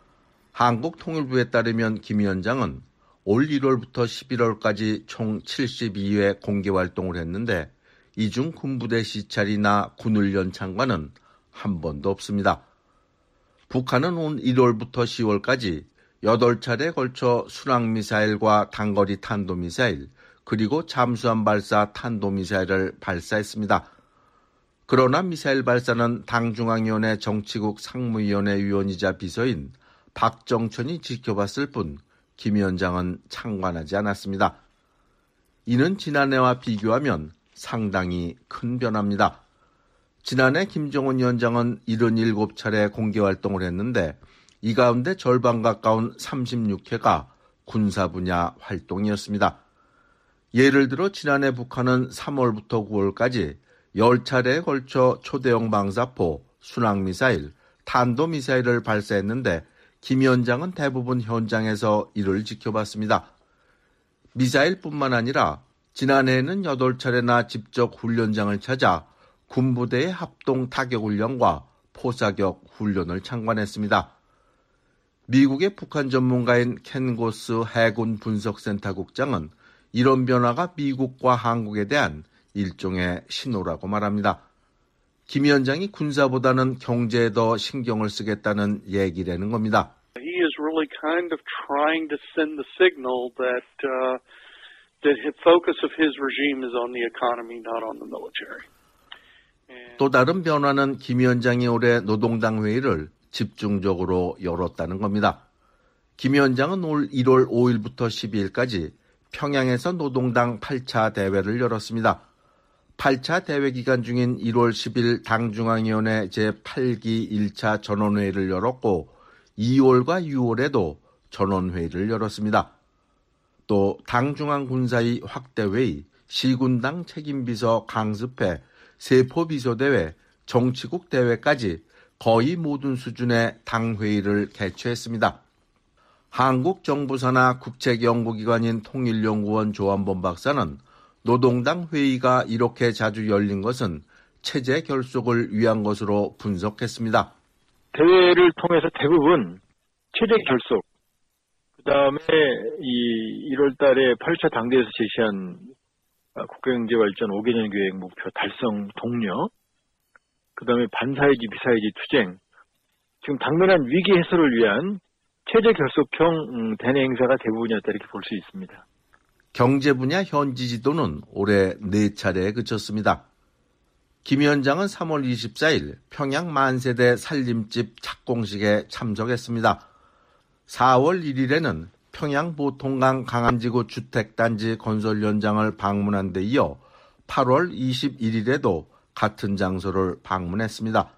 한국통일부에 따르면 김 위원장은 올 1월부터 11월까지 총 72회 공개 활동을 했는데 이 중 군부대 시찰이나 군훈련 참관은 한 번도 없습니다. 북한은 온 1월부터 10월까지 8차례에 걸쳐 순항미사일과 단거리 탄도미사일 그리고 잠수함 발사 탄도미사일을 발사했습니다. 그러나 미사일 발사는 당중앙위원회 정치국 상무위원회 위원이자 비서인 박정천이 지켜봤을 뿐 김 위원장은 참관하지 않았습니다. 이는 지난해와 비교하면 상당히 큰 변화입니다. 지난해 김정은 위원장은 77차례 공개활동을 했는데 이 가운데 절반 가까운 36회가 군사 분야 활동이었습니다. 예를 들어 지난해 북한은 3월부터 9월까지 10차례에 걸쳐 초대형 방사포, 순항미사일, 탄도미사일을 발사했는데 김 위원장은 대부분 현장에서 이를 지켜봤습니다. 미사일뿐만 아니라 지난해에는 8차례나 직접 훈련장을 찾아 군부대의 합동 타격훈련과 포사격 훈련을 참관했습니다. 미국의 북한 전문가인 켄 고스 해군 분석센터 국장은 이런 변화가 미국과 한국에 대한 일종의 신호라고 말합니다. 김 위원장이 군사보다는 경제에 더 신경을 쓰겠다는 얘기라는 겁니다. He is really kind of trying to send the signal that the focus of his regime is on the economy, not on the military. 또 다른 변화는 김 위원장이 올해 노동당 회의를 집중적으로 열었다는 겁니다. 김 위원장은 올 1월 5일부터 12일까지 평양에서 노동당 8차 대회를 열었습니다. 8차 대회 기간 중인 1월 10일 당중앙위원회 제8기 1차 전원회의를 열었고 2월과 6월에도 전원회의를 열었습니다. 또 당중앙군사위 확대회의, 시군당 책임비서 강습회, 세포비서대회, 정치국 대회까지 거의 모든 수준의 당회의를 개최했습니다. 한국정부사나 국책연구기관인 통일연구원 조한범 박사는 노동당 회의가 이렇게 자주 열린 것은 체제 결속을 위한 것으로 분석했습니다. 대회를 통해서 대부분 체제 결속, 그 다음에 이 1월 달에 8차 당대에서 제시한 국가경제발전 5개년 계획 목표 달성 독려, 그 다음에 반사회지, 비사회지 투쟁, 지금 당면한 위기 해소를 위한 체제 결속형 대내 행사가 대부분이었다 이렇게 볼 수 있습니다. 경제 분야 현지 지도는 올해 4차례에 그쳤습니다. 김 위원장은 3월 24일 평양 만세대 살림집 착공식에 참석했습니다. 4월 1일에는 평양 보통강 강암지구 주택단지 건설 현장을 방문한 데 이어 8월 21일에도 같은 장소를 방문했습니다.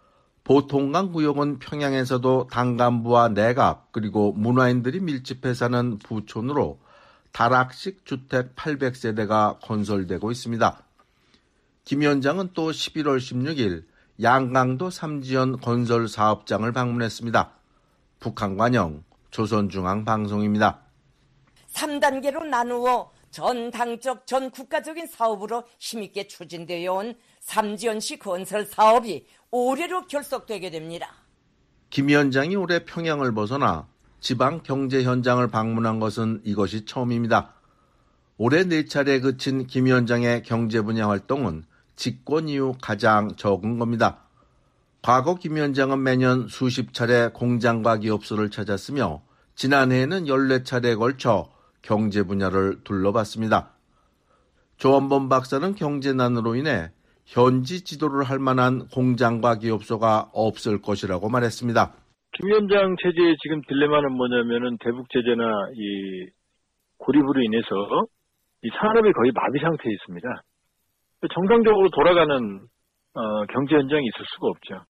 보통강 구역은 평양에서도 당 간부와 내각 그리고 문화인들이 밀집해 사는 부촌으로 다락식 주택 800세대가 건설되고 있습니다. 김 위원장은 또 11월 16일 양강도 삼지연 건설 사업장을 방문했습니다. 북한 관영 조선중앙방송입니다. 3단계로 나누어 전 당적, 전 국가적인 사업으로 힘있게 추진되어 온 삼지연시 건설 사업이 올해로 결속되게 됩니다. 김 위원장이 올해 평양을 벗어나 지방 경제 현장을 방문한 것은 이것이 처음입니다. 올해 4차례에 그친 김 위원장의 경제 분야 활동은 집권 이후 가장 적은 겁니다. 과거 김 위원장은 매년 수십 차례 공장과 기업소를 찾았으며 지난해에는 14차례에 걸쳐 경제 분야를 둘러봤습니다. 조한범 박사는 경제난으로 인해 현지 지도를 할 만한 공장과 기업소가 없을 것이라고 말했습니다. 김 위원장 체제의 지금 딜레마는 뭐냐면은 대북 제재나 이 고립으로 인해서 이 산업이 거의 마비 상태에 있습니다. 정상적으로 돌아가는 경제 현장이 있을 수가 없죠.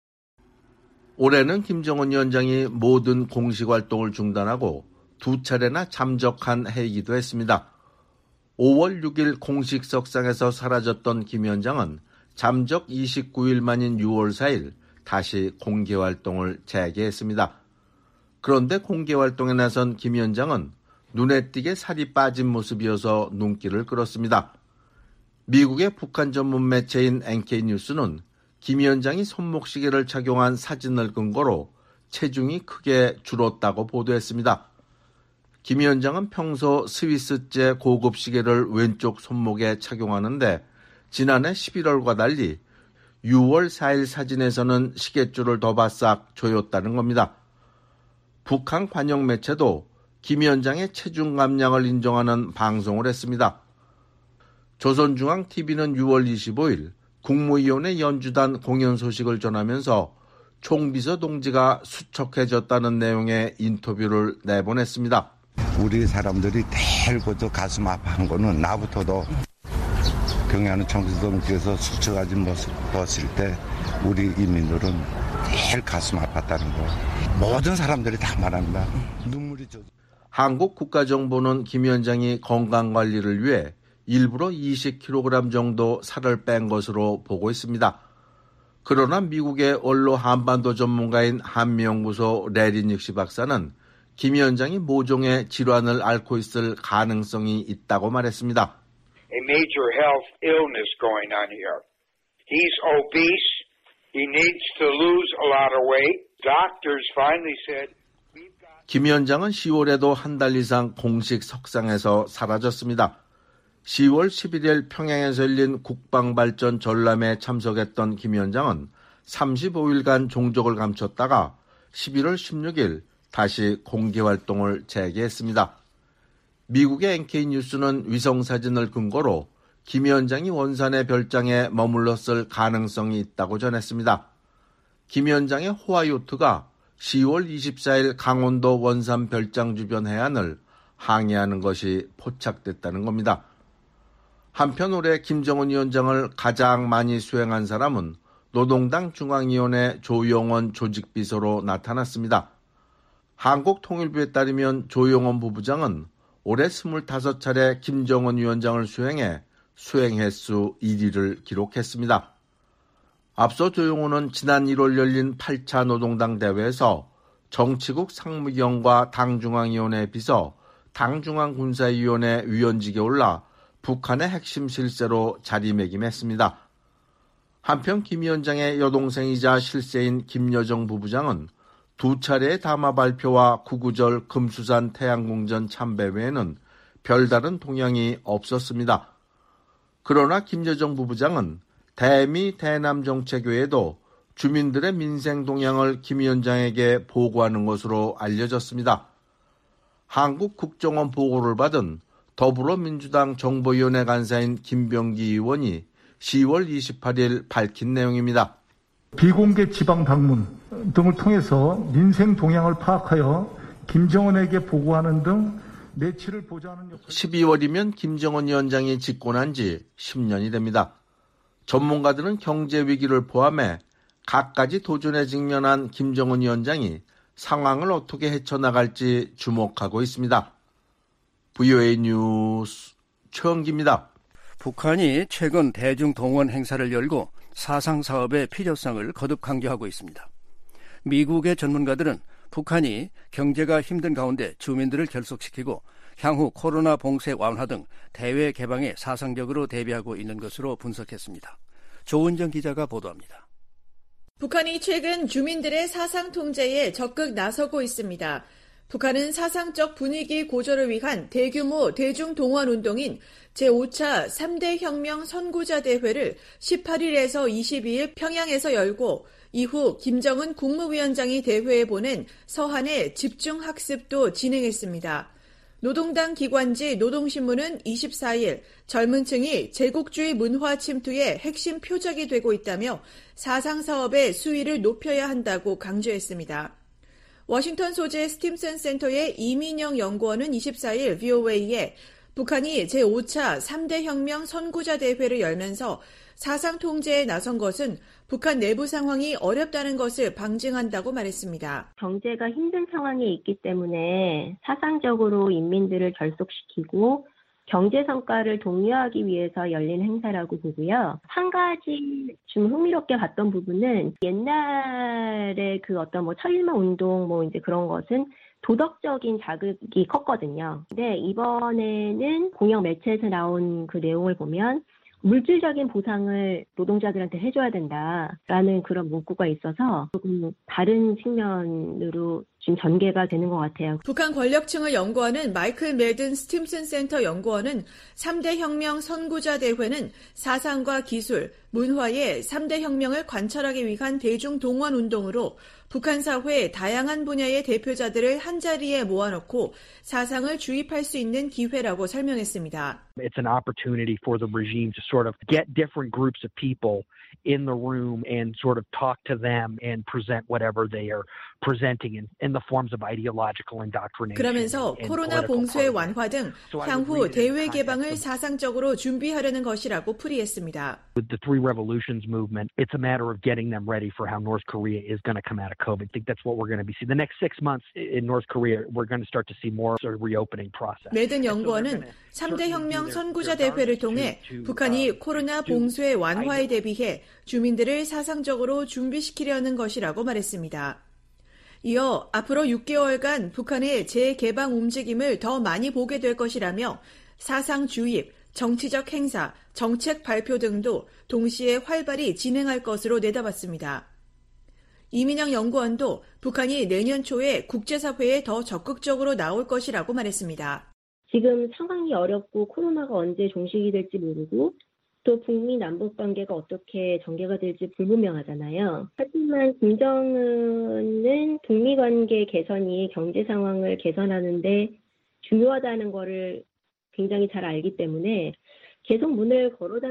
올해는 김정은 위원장이 모든 공식 활동을 중단하고 2차례나 잠적한 해이기도 했습니다. 5월 6일 공식 석상에서 사라졌던 김 위원장은 잠적 29일 만인 6월 4일 다시 공개 활동을 재개했습니다. 그런데 공개 활동에 나선 김 위원장은 눈에 띄게 살이 빠진 모습이어서 눈길을 끌었습니다. 미국의 북한 전문 매체인 NK뉴스는 김 위원장이 손목시계를 착용한 사진을 근거로 체중이 크게 줄었다고 보도했습니다. 김 위원장은 평소 스위스제 고급 시계를 왼쪽 손목에 착용하는데 지난해 11월과 달리 6월 4일 사진에서는 시계줄을 더 바싹 조였다는 겁니다. 북한 관영 매체도 김 위원장의 체중 감량을 인정하는 방송을 했습니다. 조선중앙TV는 6월 25일 국무위원회 연주단 공연 소식을 전하면서 총비서 동지가 수척해졌다는 내용의 인터뷰를 내보냈습니다. 우리 사람들이 대고도 가슴 아파한 거는 나부터도 경애하는 총비서 동지에서 수척해진 모습 봤을 때 우리 인민들은 제일 가슴 아팠다는 거. 모든 사람들이 다 말합니다. 눈물이 젖어. 한국 국가정보는 김 위원장이 건강관리를 위해 일부러 20kg 정도 살을 뺀 것으로 보고 있습니다. 그러나 미국의 원로 한반도 전문가인 한미연구소 레리닉시 박사는 김 위원장이 모종의 질환을 앓고 있을 가능성이 있다고 말했습니다. A major health illness going on here. He's obese. He needs to lose a lot of weight. Doctors finally said. 김 위원장은 10월에도 한 달 이상 공식 석상에서 사라졌습니다. 10월 11일 평양에서 열린 국방발전 전람회에 참석했던 김 위원장은 35일간 종족을 감췄다가 11월 16일 다시 공개활동을 재개했습니다. 미국의 NK뉴스는 위성사진을 근거로 김 위원장이 원산의 별장에 머물렀을 가능성이 있다고 전했습니다. 김 위원장의 호화요트가 10월 24일 강원도 원산 별장 주변 해안을 항의하는 것이 포착됐다는 겁니다. 한편 올해 김정은 위원장을 가장 많이 수행한 사람은 노동당 중앙위원회 조용원 조직비서로 나타났습니다. 한국통일부에 따르면 조용원 부부장은 올해 25차례 김정은 위원장을 수행해 수행 횟수 1위를 기록했습니다. 앞서 조용원은 지난 1월 열린 8차 노동당 대회에서 정치국 상무위원과 당중앙위원회 비서, 당중앙군사위원회 위원직에 올라 북한의 핵심 실세로 자리매김했습니다. 한편 김 위원장의 여동생이자 실세인 김여정 부부장은 2차례의 담화 발표와 구구절 금수산 태양궁전 참배 외에는 별다른 동향이 없었습니다. 그러나 김여정 부부장은 대미 대남 정책 외에도 주민들의 민생 동향을 김 위원장에게 보고하는 것으로 알려졌습니다. 한국 국정원 보고를 받은 더불어민주당 정보위원회 간사인 김병기 의원이 10월 28일 밝힌 내용입니다. 비공개 지방 방문 등을 통해서 민생 동향을 파악하여 김정은에게 보고하는 등 내치를 보좌하는 역할. 12월이면 김정은 위원장이 집권한 지 10년이 됩니다. 전문가들은 경제 위기를 포함해 갖가지 도전에 직면한 김정은 위원장이 상황을 어떻게 헤쳐나갈지 주목하고 있습니다. VOA 뉴스 최원기입니다. 북한이 최근 대중동원 행사를 열고 사상사업의 필요성을 거듭 강조하고 있습니다. 미국의 전문가들은 북한이 경제가 힘든 가운데 주민들을 결속시키고 향후 코로나 봉쇄 완화 등 대외 개방에 사상적으로 대비하고 있는 것으로 분석했습니다. 조은정 기자가 보도합니다. 북한이 최근 주민들의 사상 통제에 적극 나서고 있습니다. 북한은 사상적 분위기 고조를 위한 대규모 대중동원 운동인 제5차 3대 혁명 선구자 대회를 18일에서 22일 평양에서 열고 이후 김정은 국무위원장이 대회에 보낸 서한의 집중학습도 진행했습니다. 노동당 기관지 노동신문은 24일 젊은 층이 제국주의 문화 침투의 핵심 표적이 되고 있다며 사상사업의 수위를 높여야 한다고 강조했습니다. 워싱턴 소재 스팀슨 센터의 이민영 연구원은 24일 VOA에 북한이 제5차 3대 혁명 선구자 대회를 열면서 사상 통제에 나선 것은 북한 내부 상황이 어렵다는 것을 방증한다고 말했습니다. 경제가 힘든 상황에 있기 때문에 사상적으로 인민들을 결속시키고 경제 성과를 독려하기 위해서 열린 행사라고 보고요. 한 가지 좀 흥미롭게 봤던 부분은 옛날에 그 어떤 천일만 운동 이제 그런 것은 도덕적인 자극이 컸거든요. 근데 이번에는 공영 매체에서 나온 그 내용을 보면 물질적인 보상을 노동자들한테 해줘야 된다라는 그런 문구가 있어서 조금 다른 측면으로 지금 전개가 되는 것 같아요. 북한 권력층을 연구하는 마이클 매든 스팀슨 센터 연구원은 3대 혁명 선구자 대회는 사상과 기술, 문화의 3대 혁명을 관철하기 위한 대중동원 운동으로 북한 사회의 다양한 분야의 대표자들을 한자리에 모아놓고 사상을 주입할 수 있는 기회라고 설명했습니다. It's an opportunity for the regime to sort of get different groups of people in the room and sort of talk to them and present whatever they are presenting in the forms of ideological indoctrination. 그러면서 코로나 봉쇄 완화 등 향후 대외 개방을 사상적으로 준비하려는 것이라고 풀이했습니다. With the Three Revolutions movement, it's a matter of getting them ready for how North Korea is going to come out of COVID. I think that's what we're going to be seeing. The next 6 months in North Korea, we're going to start to see more sort of reopening process. 매든 연구원은 3대 혁명 선구자 대회를 통해 북한이 코로나 봉쇄 완화에 대비해 주민들을 사상적으로 준비시키려는 것이라고 말했습니다. 이어 앞으로 6개월간 북한의 재개방 움직임을 더 많이 보게 될 것이라며 사상 주입, 정치적 행사, 정책 발표 등도 동시에 활발히 진행할 것으로 내다봤습니다. 이민영 연구원도 북한이 내년 초에 국제사회에 더 적극적으로 나올 것이라고 말했습니다. 지금 상황이 어렵고 코로나가 언제 종식이 될지 모르고 또 북미 남북 관계가 어떻게 전개가 될지 불분명하잖아요. 하지만 김정은은 북미 관계 개선이 경제 상황을 개선하는데 중요하다는 거를 굉장히 잘 알기 때문에 계속 문을 걸어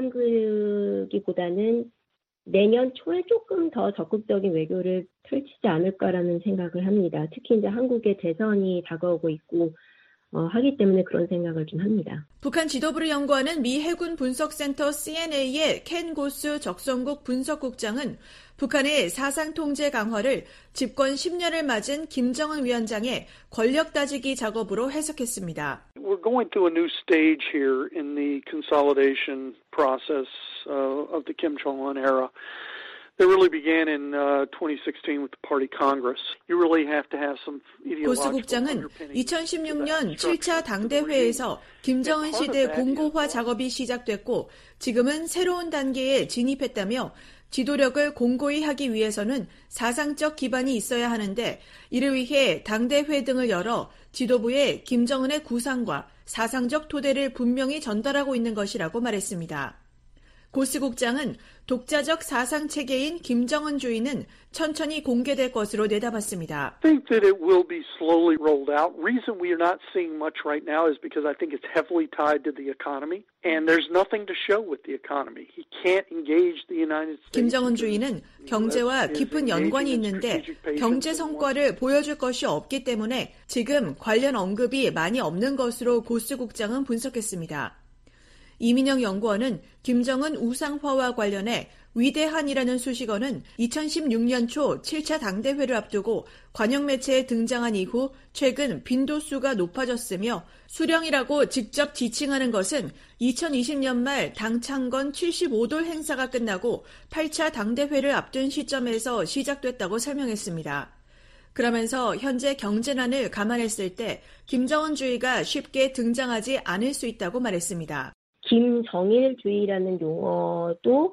잠그기보다는 내년 초에 조금 더 적극적인 외교를 펼치지 않을까라는 생각을 합니다. 특히 이제 한국의 대선이 다가오고 있고 하기 때문에 그런 생각을 좀 합니다. 북한 지도부를 연구하는 미 해군 분석센터 CNA의 켄 고스 적성국 분석국장은 북한의 사상 통제 강화를 집권 10년을 맞은 김정은 위원장의 권력 따지기 작업으로 해석했습니다. We're going through a new stage here in the consolidation process of the Kim Jong-un era. That really began in 2016 with the Party Congress. You really have to have some ideological. 고스 국장은 2016년 7차 당대회에서 김정은 시대 공고화 작업이 시작됐고 지금은 새로운 단계에 진입했다며 지도력을 공고히 하기 위해서는 사상적 기반이 있어야 하는데 이를 위해 당대회 등을 열어 지도부에 김정은의 구상과 사상적 토대를 분명히 전달하고 있는 것이라고 말했습니다. 고스 국장은 독자적 사상 체계인 김정은주의는 천천히 공개될 것으로 내다봤습니다. I think that it will be slowly rolled out. Reason we are not seeing much right now is because I think it's heavily tied to the economy, and there's nothing to show with the economy. He can't engage the United States. 김정은주의는 경제와 깊은 연관이 있는데 경제 성과를 보여줄 것이 없기 때문에 지금 관련 언급이 많이 없는 것으로 고스 국장은 분석했습니다. 이민영 연구원은 김정은 우상화와 관련해 위대한이라는 수식어는 2016년 초 7차 당대회를 앞두고 관영 매체에 등장한 이후 최근 빈도수가 높아졌으며 수령이라고 직접 지칭하는 것은 2020년 말 당창건 75돌 행사가 끝나고 8차 당대회를 앞둔 시점에서 시작됐다고 설명했습니다. 그러면서 현재 경제난을 감안했을 때 김정은주의가 쉽게 등장하지 않을 수 있다고 말했습니다. 김정일주의라는 용어도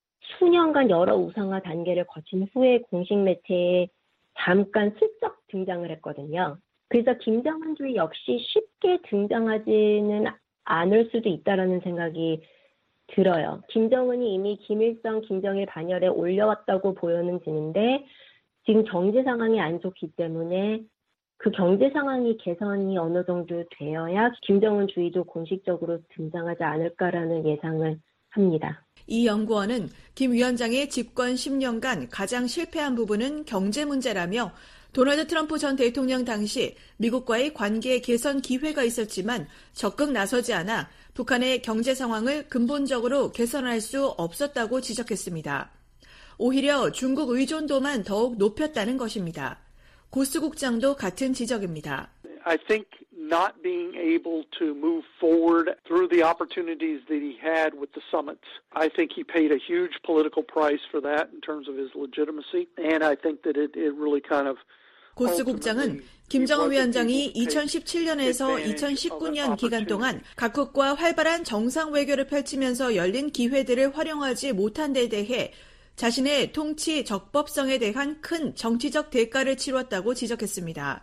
수년간 여러 우상화 단계를 거친 후에 공식 매체에 잠깐 슬쩍 등장을 했거든요. 그래서 김정은주의 역시 쉽게 등장하지는 않을 수도 있다라는 생각이 들어요. 김정은이 이미 김일성, 김정일 반열에 올려왔다고 보여지는데 지금 경제 상황이 안 좋기 때문에 그 경제 상황이 개선이 어느 정도 되어야 김정은주의도 공식적으로 등장하지 않을까라는 예상을 합니다. 이 연구원은 김 위원장의 집권 10년간 가장 실패한 부분은 경제 문제라며 도널드 트럼프 전 대통령 당시 미국과의 관계 개선 기회가 있었지만 적극 나서지 않아 북한의 경제 상황을 근본적으로 개선할 수 없었다고 지적했습니다. 오히려 중국 의존도만 더욱 높였다는 것입니다. 고스 국장도 같은 지적입니다. I think not being able to move forward through the opportunities that he had with the summits. I think he paid a huge political price for that in terms of his legitimacy, and I think that it really kind of 고스 국장은 김정은 위원장이 2017년에서 2019년 기간 동안 각국과 활발한 정상 외교를 펼치면서 열린 기회들을 활용하지 못한 데 대해 자신의 통치 적법성에 대한 큰 정치적 대가를 치렀다고 지적했습니다.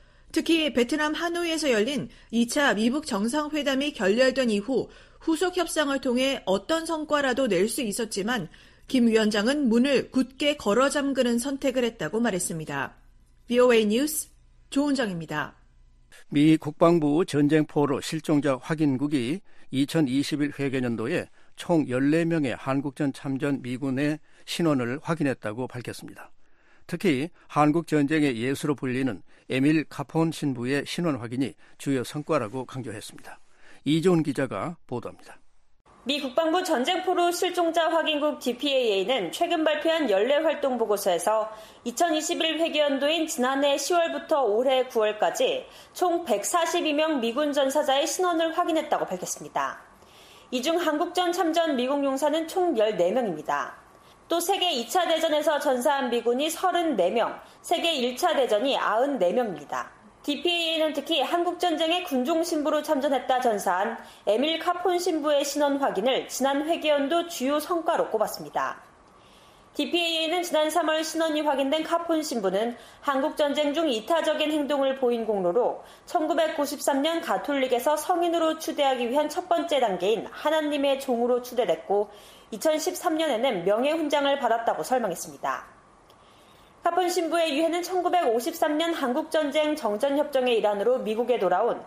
특히 베트남 하노이에서 열린 2차 미북 정상회담이 결렬된 이후 후속 협상을 통해 어떤 성과라도 낼 수 있었지만 김 위원장은 문을 굳게 걸어 잠그는 선택을 했다고 말했습니다. VOA 뉴스 조은정입니다. 미 국방부 전쟁포로 실종자 확인국이 2021 회계년도에 총 14명의 한국전 참전 미군의 신원을 확인했다고 밝혔습니다. 특히 한국전쟁의 예수로 불리는 에밀 카폰 신부의 신원 확인이 주요 성과라고 강조했습니다. 이존 기자가 보도합니다. 미 국방부 전쟁포로 실종자 확인국 DPAA는 최근 발표한 연례 활동 보고서에서 2021 회계연도인 지난해 10월부터 올해 9월까지 총 142명 미군 전사자의 신원을 확인했다고 밝혔습니다. 이 중 한국전 참전 미국 용사는 총 14명입니다. 또 세계 2차 대전에서 전사한 미군이 34명, 세계 1차 대전이 94명입니다. DPAA는 특히 한국전쟁의 군종 신부로 참전했다 전사한 에밀 카폰 신부의 신원 확인을 지난 회계연도 주요 성과로 꼽았습니다. DPAA는 지난 3월 신원이 확인된 카폰 신부는 한국전쟁 중 이타적인 행동을 보인 공로로 1993년 가톨릭에서 성인으로 추대하기 위한 첫 번째 단계인 하나님의 종으로 추대됐고 2013년에는 명예훈장을 받았다고 설명했습니다. 카폰 신부의 유해는 1953년 한국전쟁 정전협정의 일환으로 미국에 돌아온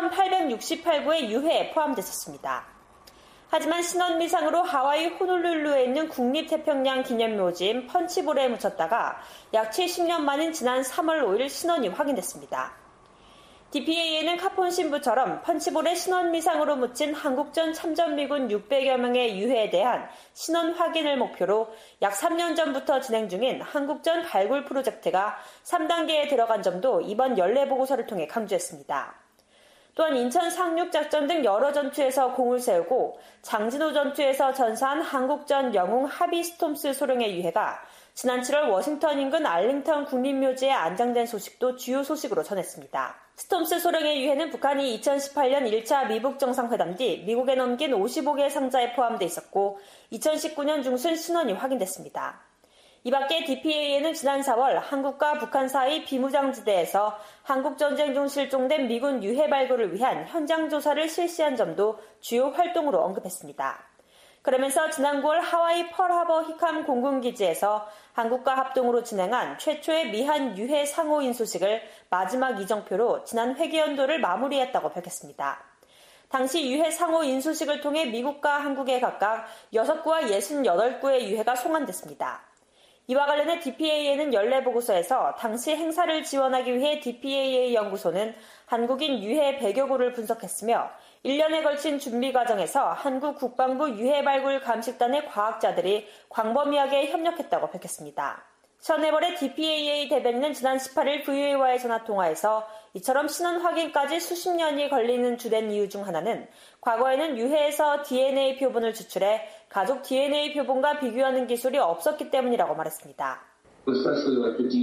1868구의 유해에 포함됐었습니다. 하지만 신원미상으로 하와이 호놀룰루에 있는 국립태평양 기념묘지인 펀치볼에 묻혔다가 약 70년 만인 지난 3월 5일 신원이 확인됐습니다. DPA에는 카폰 신부처럼 펀치볼에 신원 미상으로 묻힌 한국전 참전 미군 600여 명의 유해에 대한 신원 확인을 목표로 약 3년 전부터 진행 중인 한국전 발굴 프로젝트가 3단계에 들어간 점도 이번 연례 보고서를 통해 강조했습니다. 또한 인천 상륙작전 등 여러 전투에서 공을 세우고 장진호 전투에서 전사한 한국전 영웅 하비 스톰스 소령의 유해가 지난 7월 워싱턴 인근 알링턴 국립묘지에 안장된 소식도 주요 소식으로 전했습니다. 스톰스 소령의 유해는 북한이 2018년 1차 미북 정상회담 뒤 미국에 넘긴 55개 상자에 포함돼 있었고 2019년 중순 신원이 확인됐습니다. 이 밖에 DPA에는 지난 4월 한국과 북한 사이 비무장지대에서 한국전쟁 중 실종된 미군 유해 발굴을 위한 현장 조사를 실시한 점도 주요 활동으로 언급했습니다. 그러면서 지난 9월 하와이 펄하버 히캄 공군기지에서 한국과 합동으로 진행한 최초의 미한 유해 상호 인소식을 마지막 이정표로 지난 회계연도를 마무리했다고 밝혔습니다. 당시 유해 상호 인소식을 통해 미국과 한국에 각각 6구와 68구의 유해가 송환됐습니다. 이와 관련해 DPA에는 연례 보고서에서 당시 행사를 지원하기 위해 DPAA 연구소는 한국인 유해 100여 구를 분석했으며 1년에 걸친 준비 과정에서 한국 국방부 유해 발굴 감식단의 과학자들이 광범위하게 협력했다고 밝혔습니다. 션해벌의 DPAA 대변인은 지난 18일 VOA와의 전화통화에서 이처럼 신원 확인까지 수십 년이 걸리는 주된 이유 중 하나는 과거에는 유해에서 DNA 표본을 추출해 가족 DNA 표본과 비교하는 기술이 없었기 때문이라고 말했습니다. Especially like the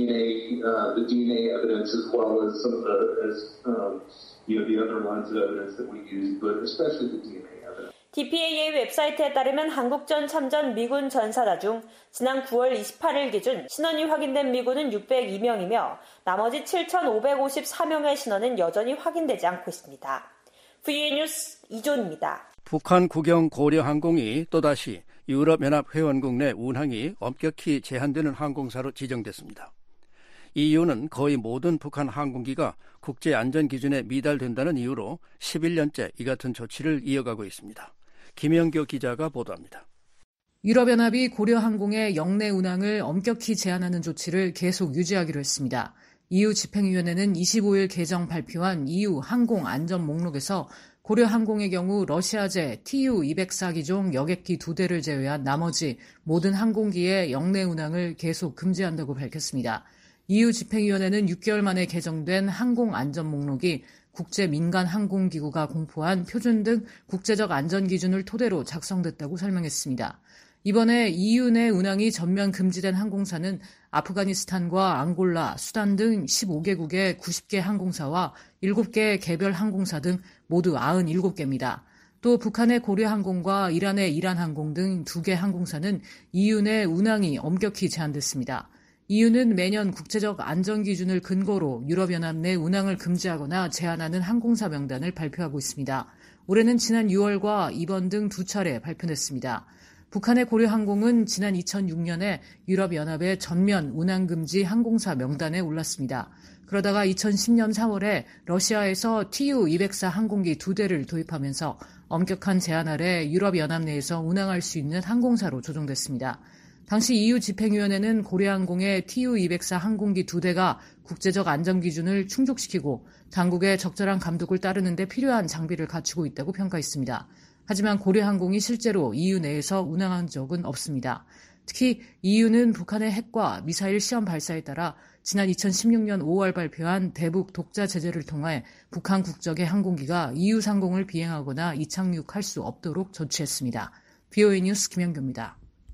DNA evidence as well as some of the other lines of evidence that we use, but especially the DNA evidence. DPAA 웹사이트에 따르면 한국전 참전 미군 전사자 중 지난 9월 28일 기준 신원이 확인된 미군은 602명이며 나머지 7,554명의 신원은 여전히 확인되지 않고 있습니다. VOA 뉴스 이존입니다. 북한 국영 고려항공이 또다시 유럽연합 회원국 내 운항이 엄격히 제한되는 항공사로 지정됐습니다. 이 이유는 거의 모든 북한 항공기가 국제안전기준에 미달된다는 이유로 11년째 이 같은 조치를 이어가고 있습니다. 김영교 기자가 보도합니다. 유럽연합이 고려항공의 영내 운항을 엄격히 제한하는 조치를 계속 유지하기로 했습니다. EU 집행위원회는 25일 개정 발표한 EU 항공 안전 목록에서 고려항공의 경우 러시아제 Tu-204기종 여객기 2대를 제외한 나머지 모든 항공기의 영내 운항을 계속 금지한다고 밝혔습니다. EU 집행위원회는 6개월 만에 개정된 항공 안전 목록이 국제 민간 항공기구가 공포한 표준 등 국제적 안전 기준을 토대로 작성됐다고 설명했습니다. 이번에 EU 내 운항이 전면 금지된 항공사는 아프가니스탄과 앙골라, 수단 등 15개국의 90개 항공사와 7개 개별 항공사 등 모두 97개입니다. 또 북한의 고려항공과 이란의 이란항공 등 2개 항공사는 EU 내 운항이 엄격히 제한됐습니다. EU는 매년 국제적 안전기준을 근거로 유럽연합 내 운항을 금지하거나 제한하는 항공사 명단을 발표하고 있습니다. 올해는 지난 6월과 이번 등 2차례 발표했습니다. 북한의 고려항공은 지난 2006년에 유럽연합의 전면 운항금지 항공사 명단에 올랐습니다. 그러다가 2010년 4월에 러시아에서 Tu-204 항공기 2대를 도입하면서 엄격한 제한 아래 유럽연합 내에서 운항할 수 있는 항공사로 조정됐습니다. 당시 EU 집행위원회는 고려항공의 Tu-204 항공기 2대가 국제적 안전기준을 충족시키고 당국의 적절한 감독을 따르는 데 필요한 장비를 갖추고 있다고 평가했습니다. 하지만 고려항공이 실제로 EU 내에서 운항한 적은 없습니다. 특히 EU는 북한의 핵과 미사일 시험 발사에 따라 지난 2016년 5월 발표한 대북 독자 제재를 통해 북한 국적의 항공기가 EU 상공을 비행하거나 이착륙할 수 없도록 조치했습니다. VOA 뉴스 김영규입니다.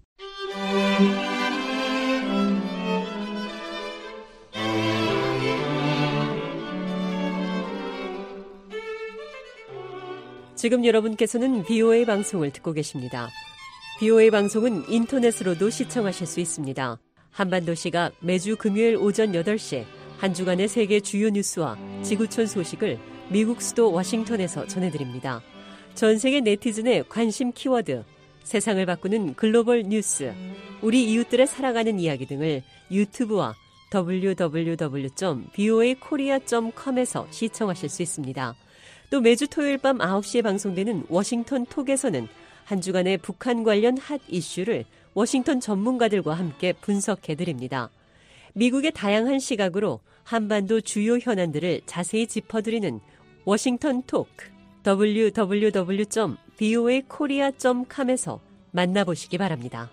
지금 여러분께서는 VOA 방송을 듣고 계십니다. VOA 방송은 인터넷으로도 시청하실 수 있습니다. 한반도시가 매주 금요일 오전 8시 한 주간의 세계 주요 뉴스와 지구촌 소식을 미국 수도 워싱턴에서 전해드립니다. 전 세계 네티즌의 관심 키워드, 세상을 바꾸는 글로벌 뉴스, 우리 이웃들의 살아가는 이야기 등을 유튜브와 www.voakorea.com에서 시청하실 수 있습니다. 또 매주 토요일 밤 9시에 방송되는 워싱턴 톡에서는 한 주간의 북한 관련 핫 이슈를 워싱턴 전문가들과 함께 분석해드립니다. 미국의 다양한 시각으로 한반도 주요 현안들을 자세히 짚어드리는 워싱턴 토크 www.voakorea.com에서 만나보시기 바랍니다.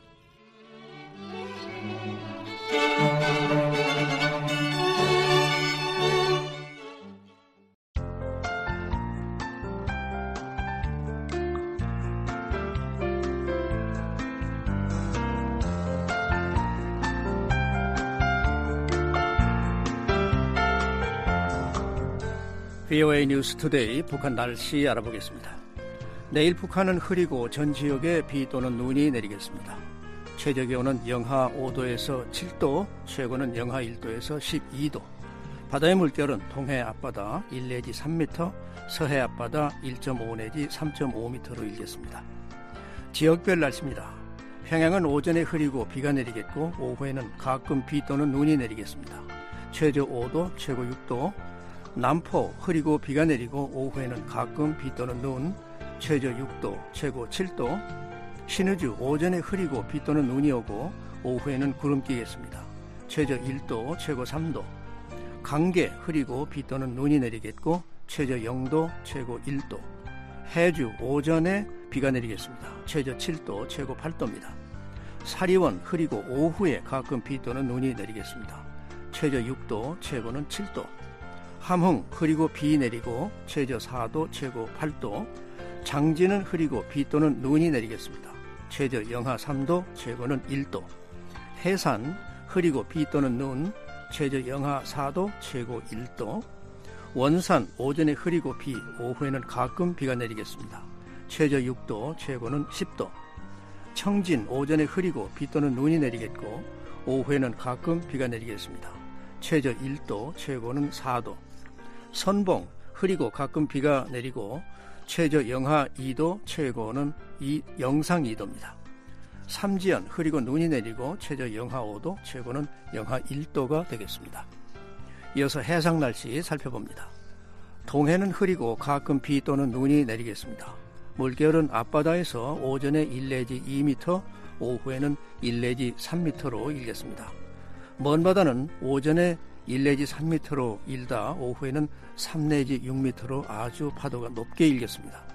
VOA 뉴스 투데이 북한 날씨 알아보겠습니다. 내일 북한은 흐리고 전 지역에 비 또는 눈이 내리겠습니다. 최저 기온은 영하 5도에서 7도, 최고는 영하 1도에서 12도. 바다의 물결은 동해 앞바다 1 내지 3m, 서해 앞바다 1.5 내지 3.5m로 일겠습니다. 지역별 날씨입니다. 평양은 오전에 흐리고 비가 내리겠고 오후에는 가끔 비 또는 눈이 내리겠습니다. 최저 5도, 최고 6도. 남포 흐리고 비가 내리고 오후에는 가끔 비 또는 눈, 최저 6도, 최고 7도. 신의주 오전에 흐리고 비 또는 눈이 오고 오후에는 구름 끼겠습니다. 최저 1도, 최고 3도. 강계 흐리고 비 또는 눈이 내리겠고 최저 0도, 최고 1도. 해주 오전에 비가 내리겠습니다. 최저 7도, 최고 8도입니다. 사리원 흐리고 오후에 가끔 비 또는 눈이 내리겠습니다. 최저 6도, 최고는 7도. 함흥 흐리고 비 내리고 최저 4도, 최고 8도. 장진은 흐리고 비 또는 눈이 내리겠습니다. 최저 영하 3도, 최고는 1도. 해산 흐리고 비 또는 눈, 최저 영하 4도, 최고 1도. 원산 오전에 흐리고 비, 오후에는 가끔 비가 내리겠습니다. 최저 6도, 최고는 10도. 청진 오전에 흐리고 비 또는 눈이 내리겠고 오후에는 가끔 비가 내리겠습니다. 최저 1도, 최고는 4도. 선봉 흐리고 가끔 비가 내리고 최저 영하 2도, 최고는 영상 2도입니다. 삼지연 흐리고 눈이 내리고 최저 영하 5도, 최고는 영하 1도가 되겠습니다. 이어서 해상 날씨 살펴봅니다. 동해는 흐리고 가끔 비 또는 눈이 내리겠습니다. 물결은 앞바다에서 오전에 1 내지 2m, 오후에는 1 내지 3m로 일겠습니다. 먼 바다는 오전에 1 내지 3m로 일다 오후에는 3 내지 6m로 아주 파도가 높게 일겠습니다.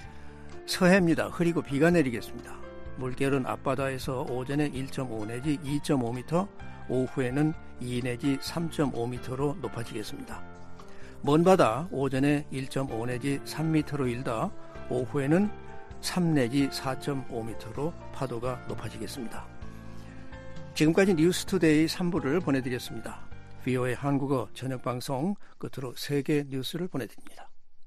서해입니다. 흐리고 비가 내리겠습니다. 물결은 앞바다에서 오전에 1.5 내지 2.5m, 오후에는 2 내지 3.5m로 높아지겠습니다. 먼 바다 오전에 1.5 내지 3m로 일다 오후에는 3 내지 4.5m로 파도가 높아지겠습니다. 지금까지 뉴스투데이 3부를 보내드렸습니다. VOA 한국어 저녁방송 끝으로 세계 뉴스를 보내드립니다.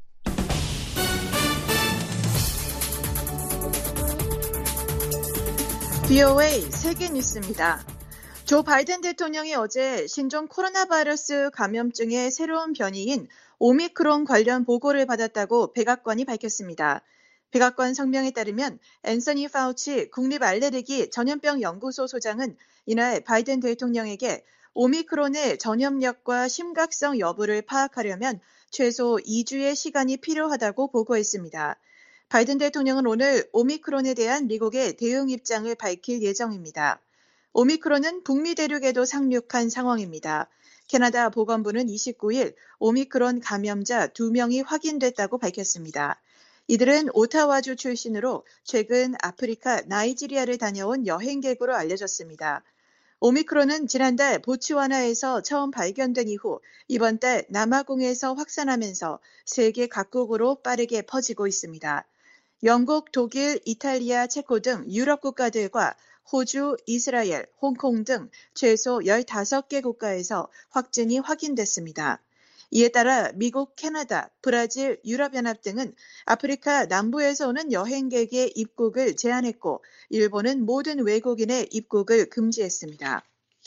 VOA 세계 뉴스입니다. 조 바이든 대통령이 어제 신종 코로나 바이러스 감염증의 새로운 변이인 오미크론 관련 보고를 받았다고 백악관이 밝혔습니다. 백악관 성명에 따르면 앤서니 파우치 국립알레르기 전염병 연구소 소장은 이날 바이든 대통령에게 오미크론의 전염력과 심각성 여부를 파악하려면 최소 2주의 시간이 필요하다고 보고했습니다. 바이든 대통령은 오늘 오미크론에 대한 미국의 대응 입장을 밝힐 예정입니다. 오미크론은 북미 대륙에도 상륙한 상황입니다. 캐나다 보건부는 29일 오미크론 감염자 2명이 확인됐다고 밝혔습니다. 이들은 오타와주 출신으로 최근 아프리카 나이지리아를 다녀온 여행객으로 알려졌습니다. 오미크론은 지난달 보츠와나에서 처음 발견된 이후 이번 달 남아공에서 확산하면서 세계 각국으로 빠르게 퍼지고 있습니다. 영국, 독일, 이탈리아, 체코 등 유럽 국가들과 호주, 이스라엘, 홍콩 등 최소 15개 국가에서 확진이 확인됐습니다. 이에 따라 미국, 캐나다, 브라질, 유럽연합 등은 아프리카 남부에서 오는 여행객의 입국을 제한했고 일본은 모든 외국인의 입국을 금지했습니다.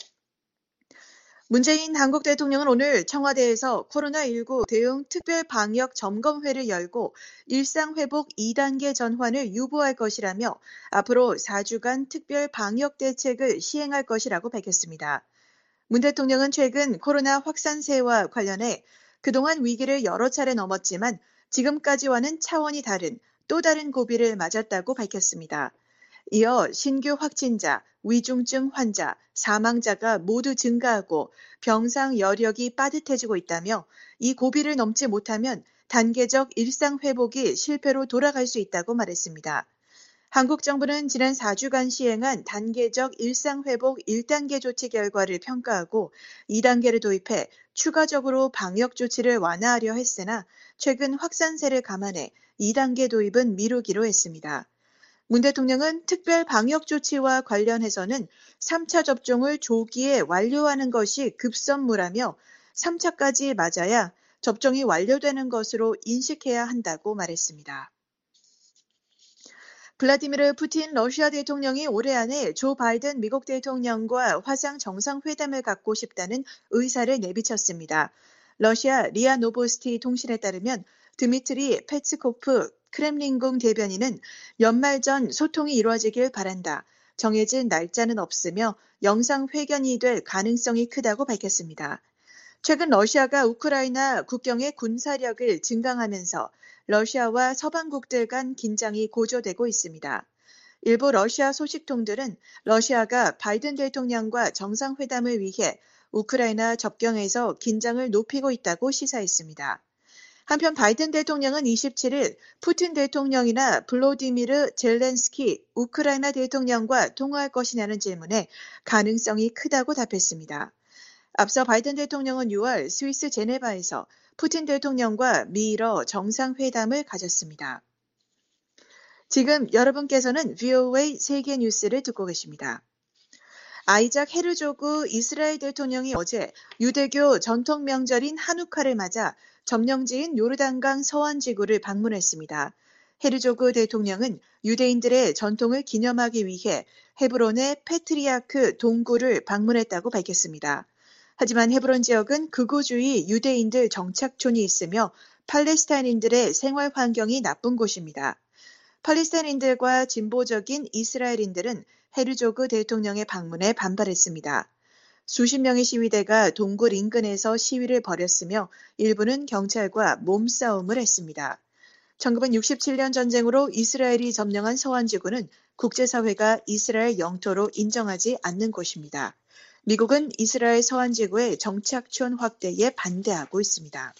문재인 한국 대통령은 오늘 청와대에서 코로나19 대응 특별방역 점검회를 열고 일상회복 2단계 전환을 유보할 것이라며 앞으로 4주간 특별방역 대책을 시행할 것이라고 밝혔습니다. 문 대통령은 최근 코로나 확산세와 관련해 그동안 위기를 여러 차례 넘었지만 지금까지와는 차원이 다른 또 다른 고비를 맞았다고 밝혔습니다. 이어 신규 확진자, 위중증 환자, 사망자가 모두 증가하고 병상 여력이 빠듯해지고 있다며 이 고비를 넘지 못하면 단계적 일상 회복이 실패로 돌아갈 수 있다고 말했습니다. 한국 정부는 지난 4주간 시행한 단계적 일상 회복 1단계 조치 결과를 평가하고 2단계를 도입해 추가적으로 방역 조치를 완화하려 했으나 최근 확산세를 감안해 2단계 도입은 미루기로 했습니다. 문 대통령은 특별 방역 조치와 관련해서는 3차 접종을 조기에 완료하는 것이 급선무라며 3차까지 맞아야 접종이 완료되는 것으로 인식해야 한다고 말했습니다. 블라디미르 푸틴 러시아 대통령이 올해 안에 조 바이든 미국 대통령과 화상 정상회담을 갖고 싶다는 의사를 내비쳤습니다. 러시아 리아 노보스티 통신에 따르면 드미트리 페스코프 크렘린궁 대변인은 연말 전 소통이 이루어지길 바란다. 정해진 날짜는 없으며 영상회견이 될 가능성이 크다고 밝혔습니다. 최근 러시아가 우크라이나 국경의 군사력을 증강하면서 러시아와 서방국들 간 긴장이 고조되고 있습니다. 일부 러시아 소식통들은 러시아가 바이든 대통령과 정상회담을 위해 우크라이나 접경에서 긴장을 높이고 있다고 시사했습니다. 한편 바이든 대통령은 27일 푸틴 대통령이나 블로디미르 젤렌스키 우크라이나 대통령과 통화할 것이냐는 질문에 가능성이 크다고 답했습니다. 앞서 바이든 대통령은 6월 스위스 제네바에서 푸틴 대통령과 미러 정상회담을 가졌습니다. 지금 여러분께서는 VOA 세계 뉴스를 듣고 계십니다. 아이작 헤르조그 이스라엘 대통령이 어제 유대교 전통 명절인 하누카를 맞아 점령지인 요르단강 서안 지구를 방문했습니다. 헤르조그 대통령은 유대인들의 전통을 기념하기 위해 헤브론의 페트리아크 동굴을 방문했다고 밝혔습니다. 하지만 헤브론 지역은 극우주의 유대인들 정착촌이 있으며 팔레스타인인들의 생활 환경이 나쁜 곳입니다. 팔레스타인인들과 진보적인 이스라엘인들은 헤르조그 대통령의 방문에 반발했습니다. 수십 명의 시위대가 동굴 인근에서 시위를 벌였으며 일부는 경찰과 몸싸움을 했습니다. 1967년 전쟁으로 이스라엘이 점령한 서안지구는 국제사회가 이스라엘 영토로 인정하지 않는 곳입니다. 미국은 이스라엘 서안지구의 정착촌 확대에 반대하고 있습니다.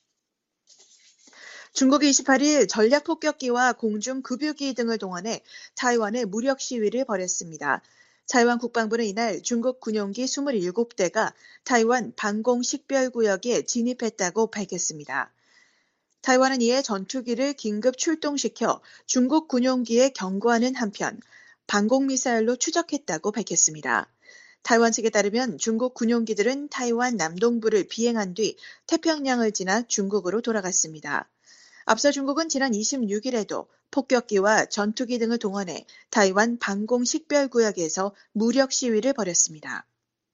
중국이 28일 전략폭격기와 공중급유기 등을 동원해 타이완에 무력 시위를 벌였습니다. 타이완 국방부는 이날 중국 군용기 27대가 타이완 방공식별구역에 진입했다고 밝혔습니다. 타이완은 이에 전투기를 긴급 출동시켜 중국 군용기에 경고하는 한편 방공미사일로 추적했다고 밝혔습니다. 타이완 측에 따르면 중국 군용기들은 타이완 남동부를 비행한 뒤 태평양을 지나 중국으로 돌아갔습니다. 앞서 중국은 지난 26일에도 폭격기와 전투기 등을 동원해 타이완 방공식별구역에서 무력 시위를 벌였습니다.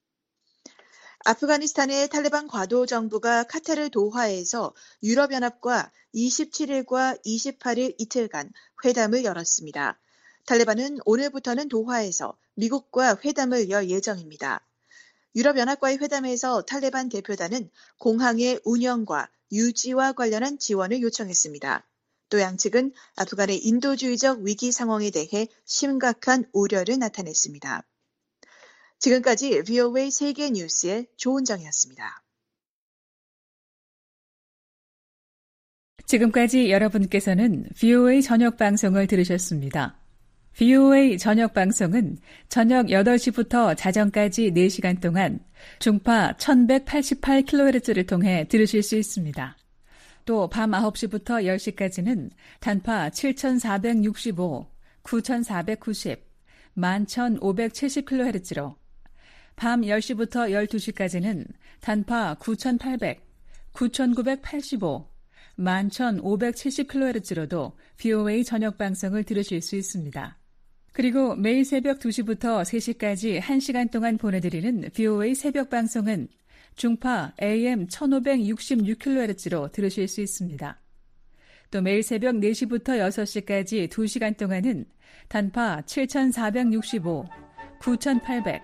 아프가니스탄의 탈레반 과도 정부가 카타르 도하에서 유럽연합과 27일과 28일 이틀간 회담을 열었습니다. 탈레반은 오늘부터는 도하에서 미국과 회담을 열 예정입니다. 유럽연합과의 회담에서 탈레반 대표단은 공항의 운영과 유지와 관련한 지원을 요청했습니다. 또 양측은 아프간의 인도주의적 위기 상황에 대해 심각한 우려를 나타냈습니다. 지금까지 VOA 세계 뉴스의 조은정이었습니다. 지금까지 여러분께서는 VOA 저녁 방송을 들으셨습니다. VOA 저녁 방송은 저녁 8시부터 자정까지 4시간 동안 중파 1188kHz를 통해 들으실 수 있습니다. 또 밤 9시부터 10시까지는 단파 7465, 9490, 11570kHz로 밤 10시부터 12시까지는 단파 9800, 9985, 11570kHz로도 VOA 저녁 방송을 들으실 수 있습니다. 그리고 매일 새벽 2시부터 3시까지 1시간 동안 보내드리는 VOA 새벽 방송은 중파 AM 1566kHz로 들으실 수 있습니다. 또 매일 새벽 4시부터 6시까지 2시간 동안은 단파 7465, 9800,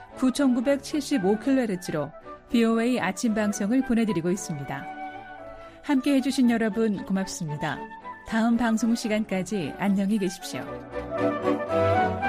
9975kHz로 VOA 아침 방송을 보내드리고 있습니다. 함께 해주신 여러분 고맙습니다. 다음 방송 시간까지 안녕히 계십시오.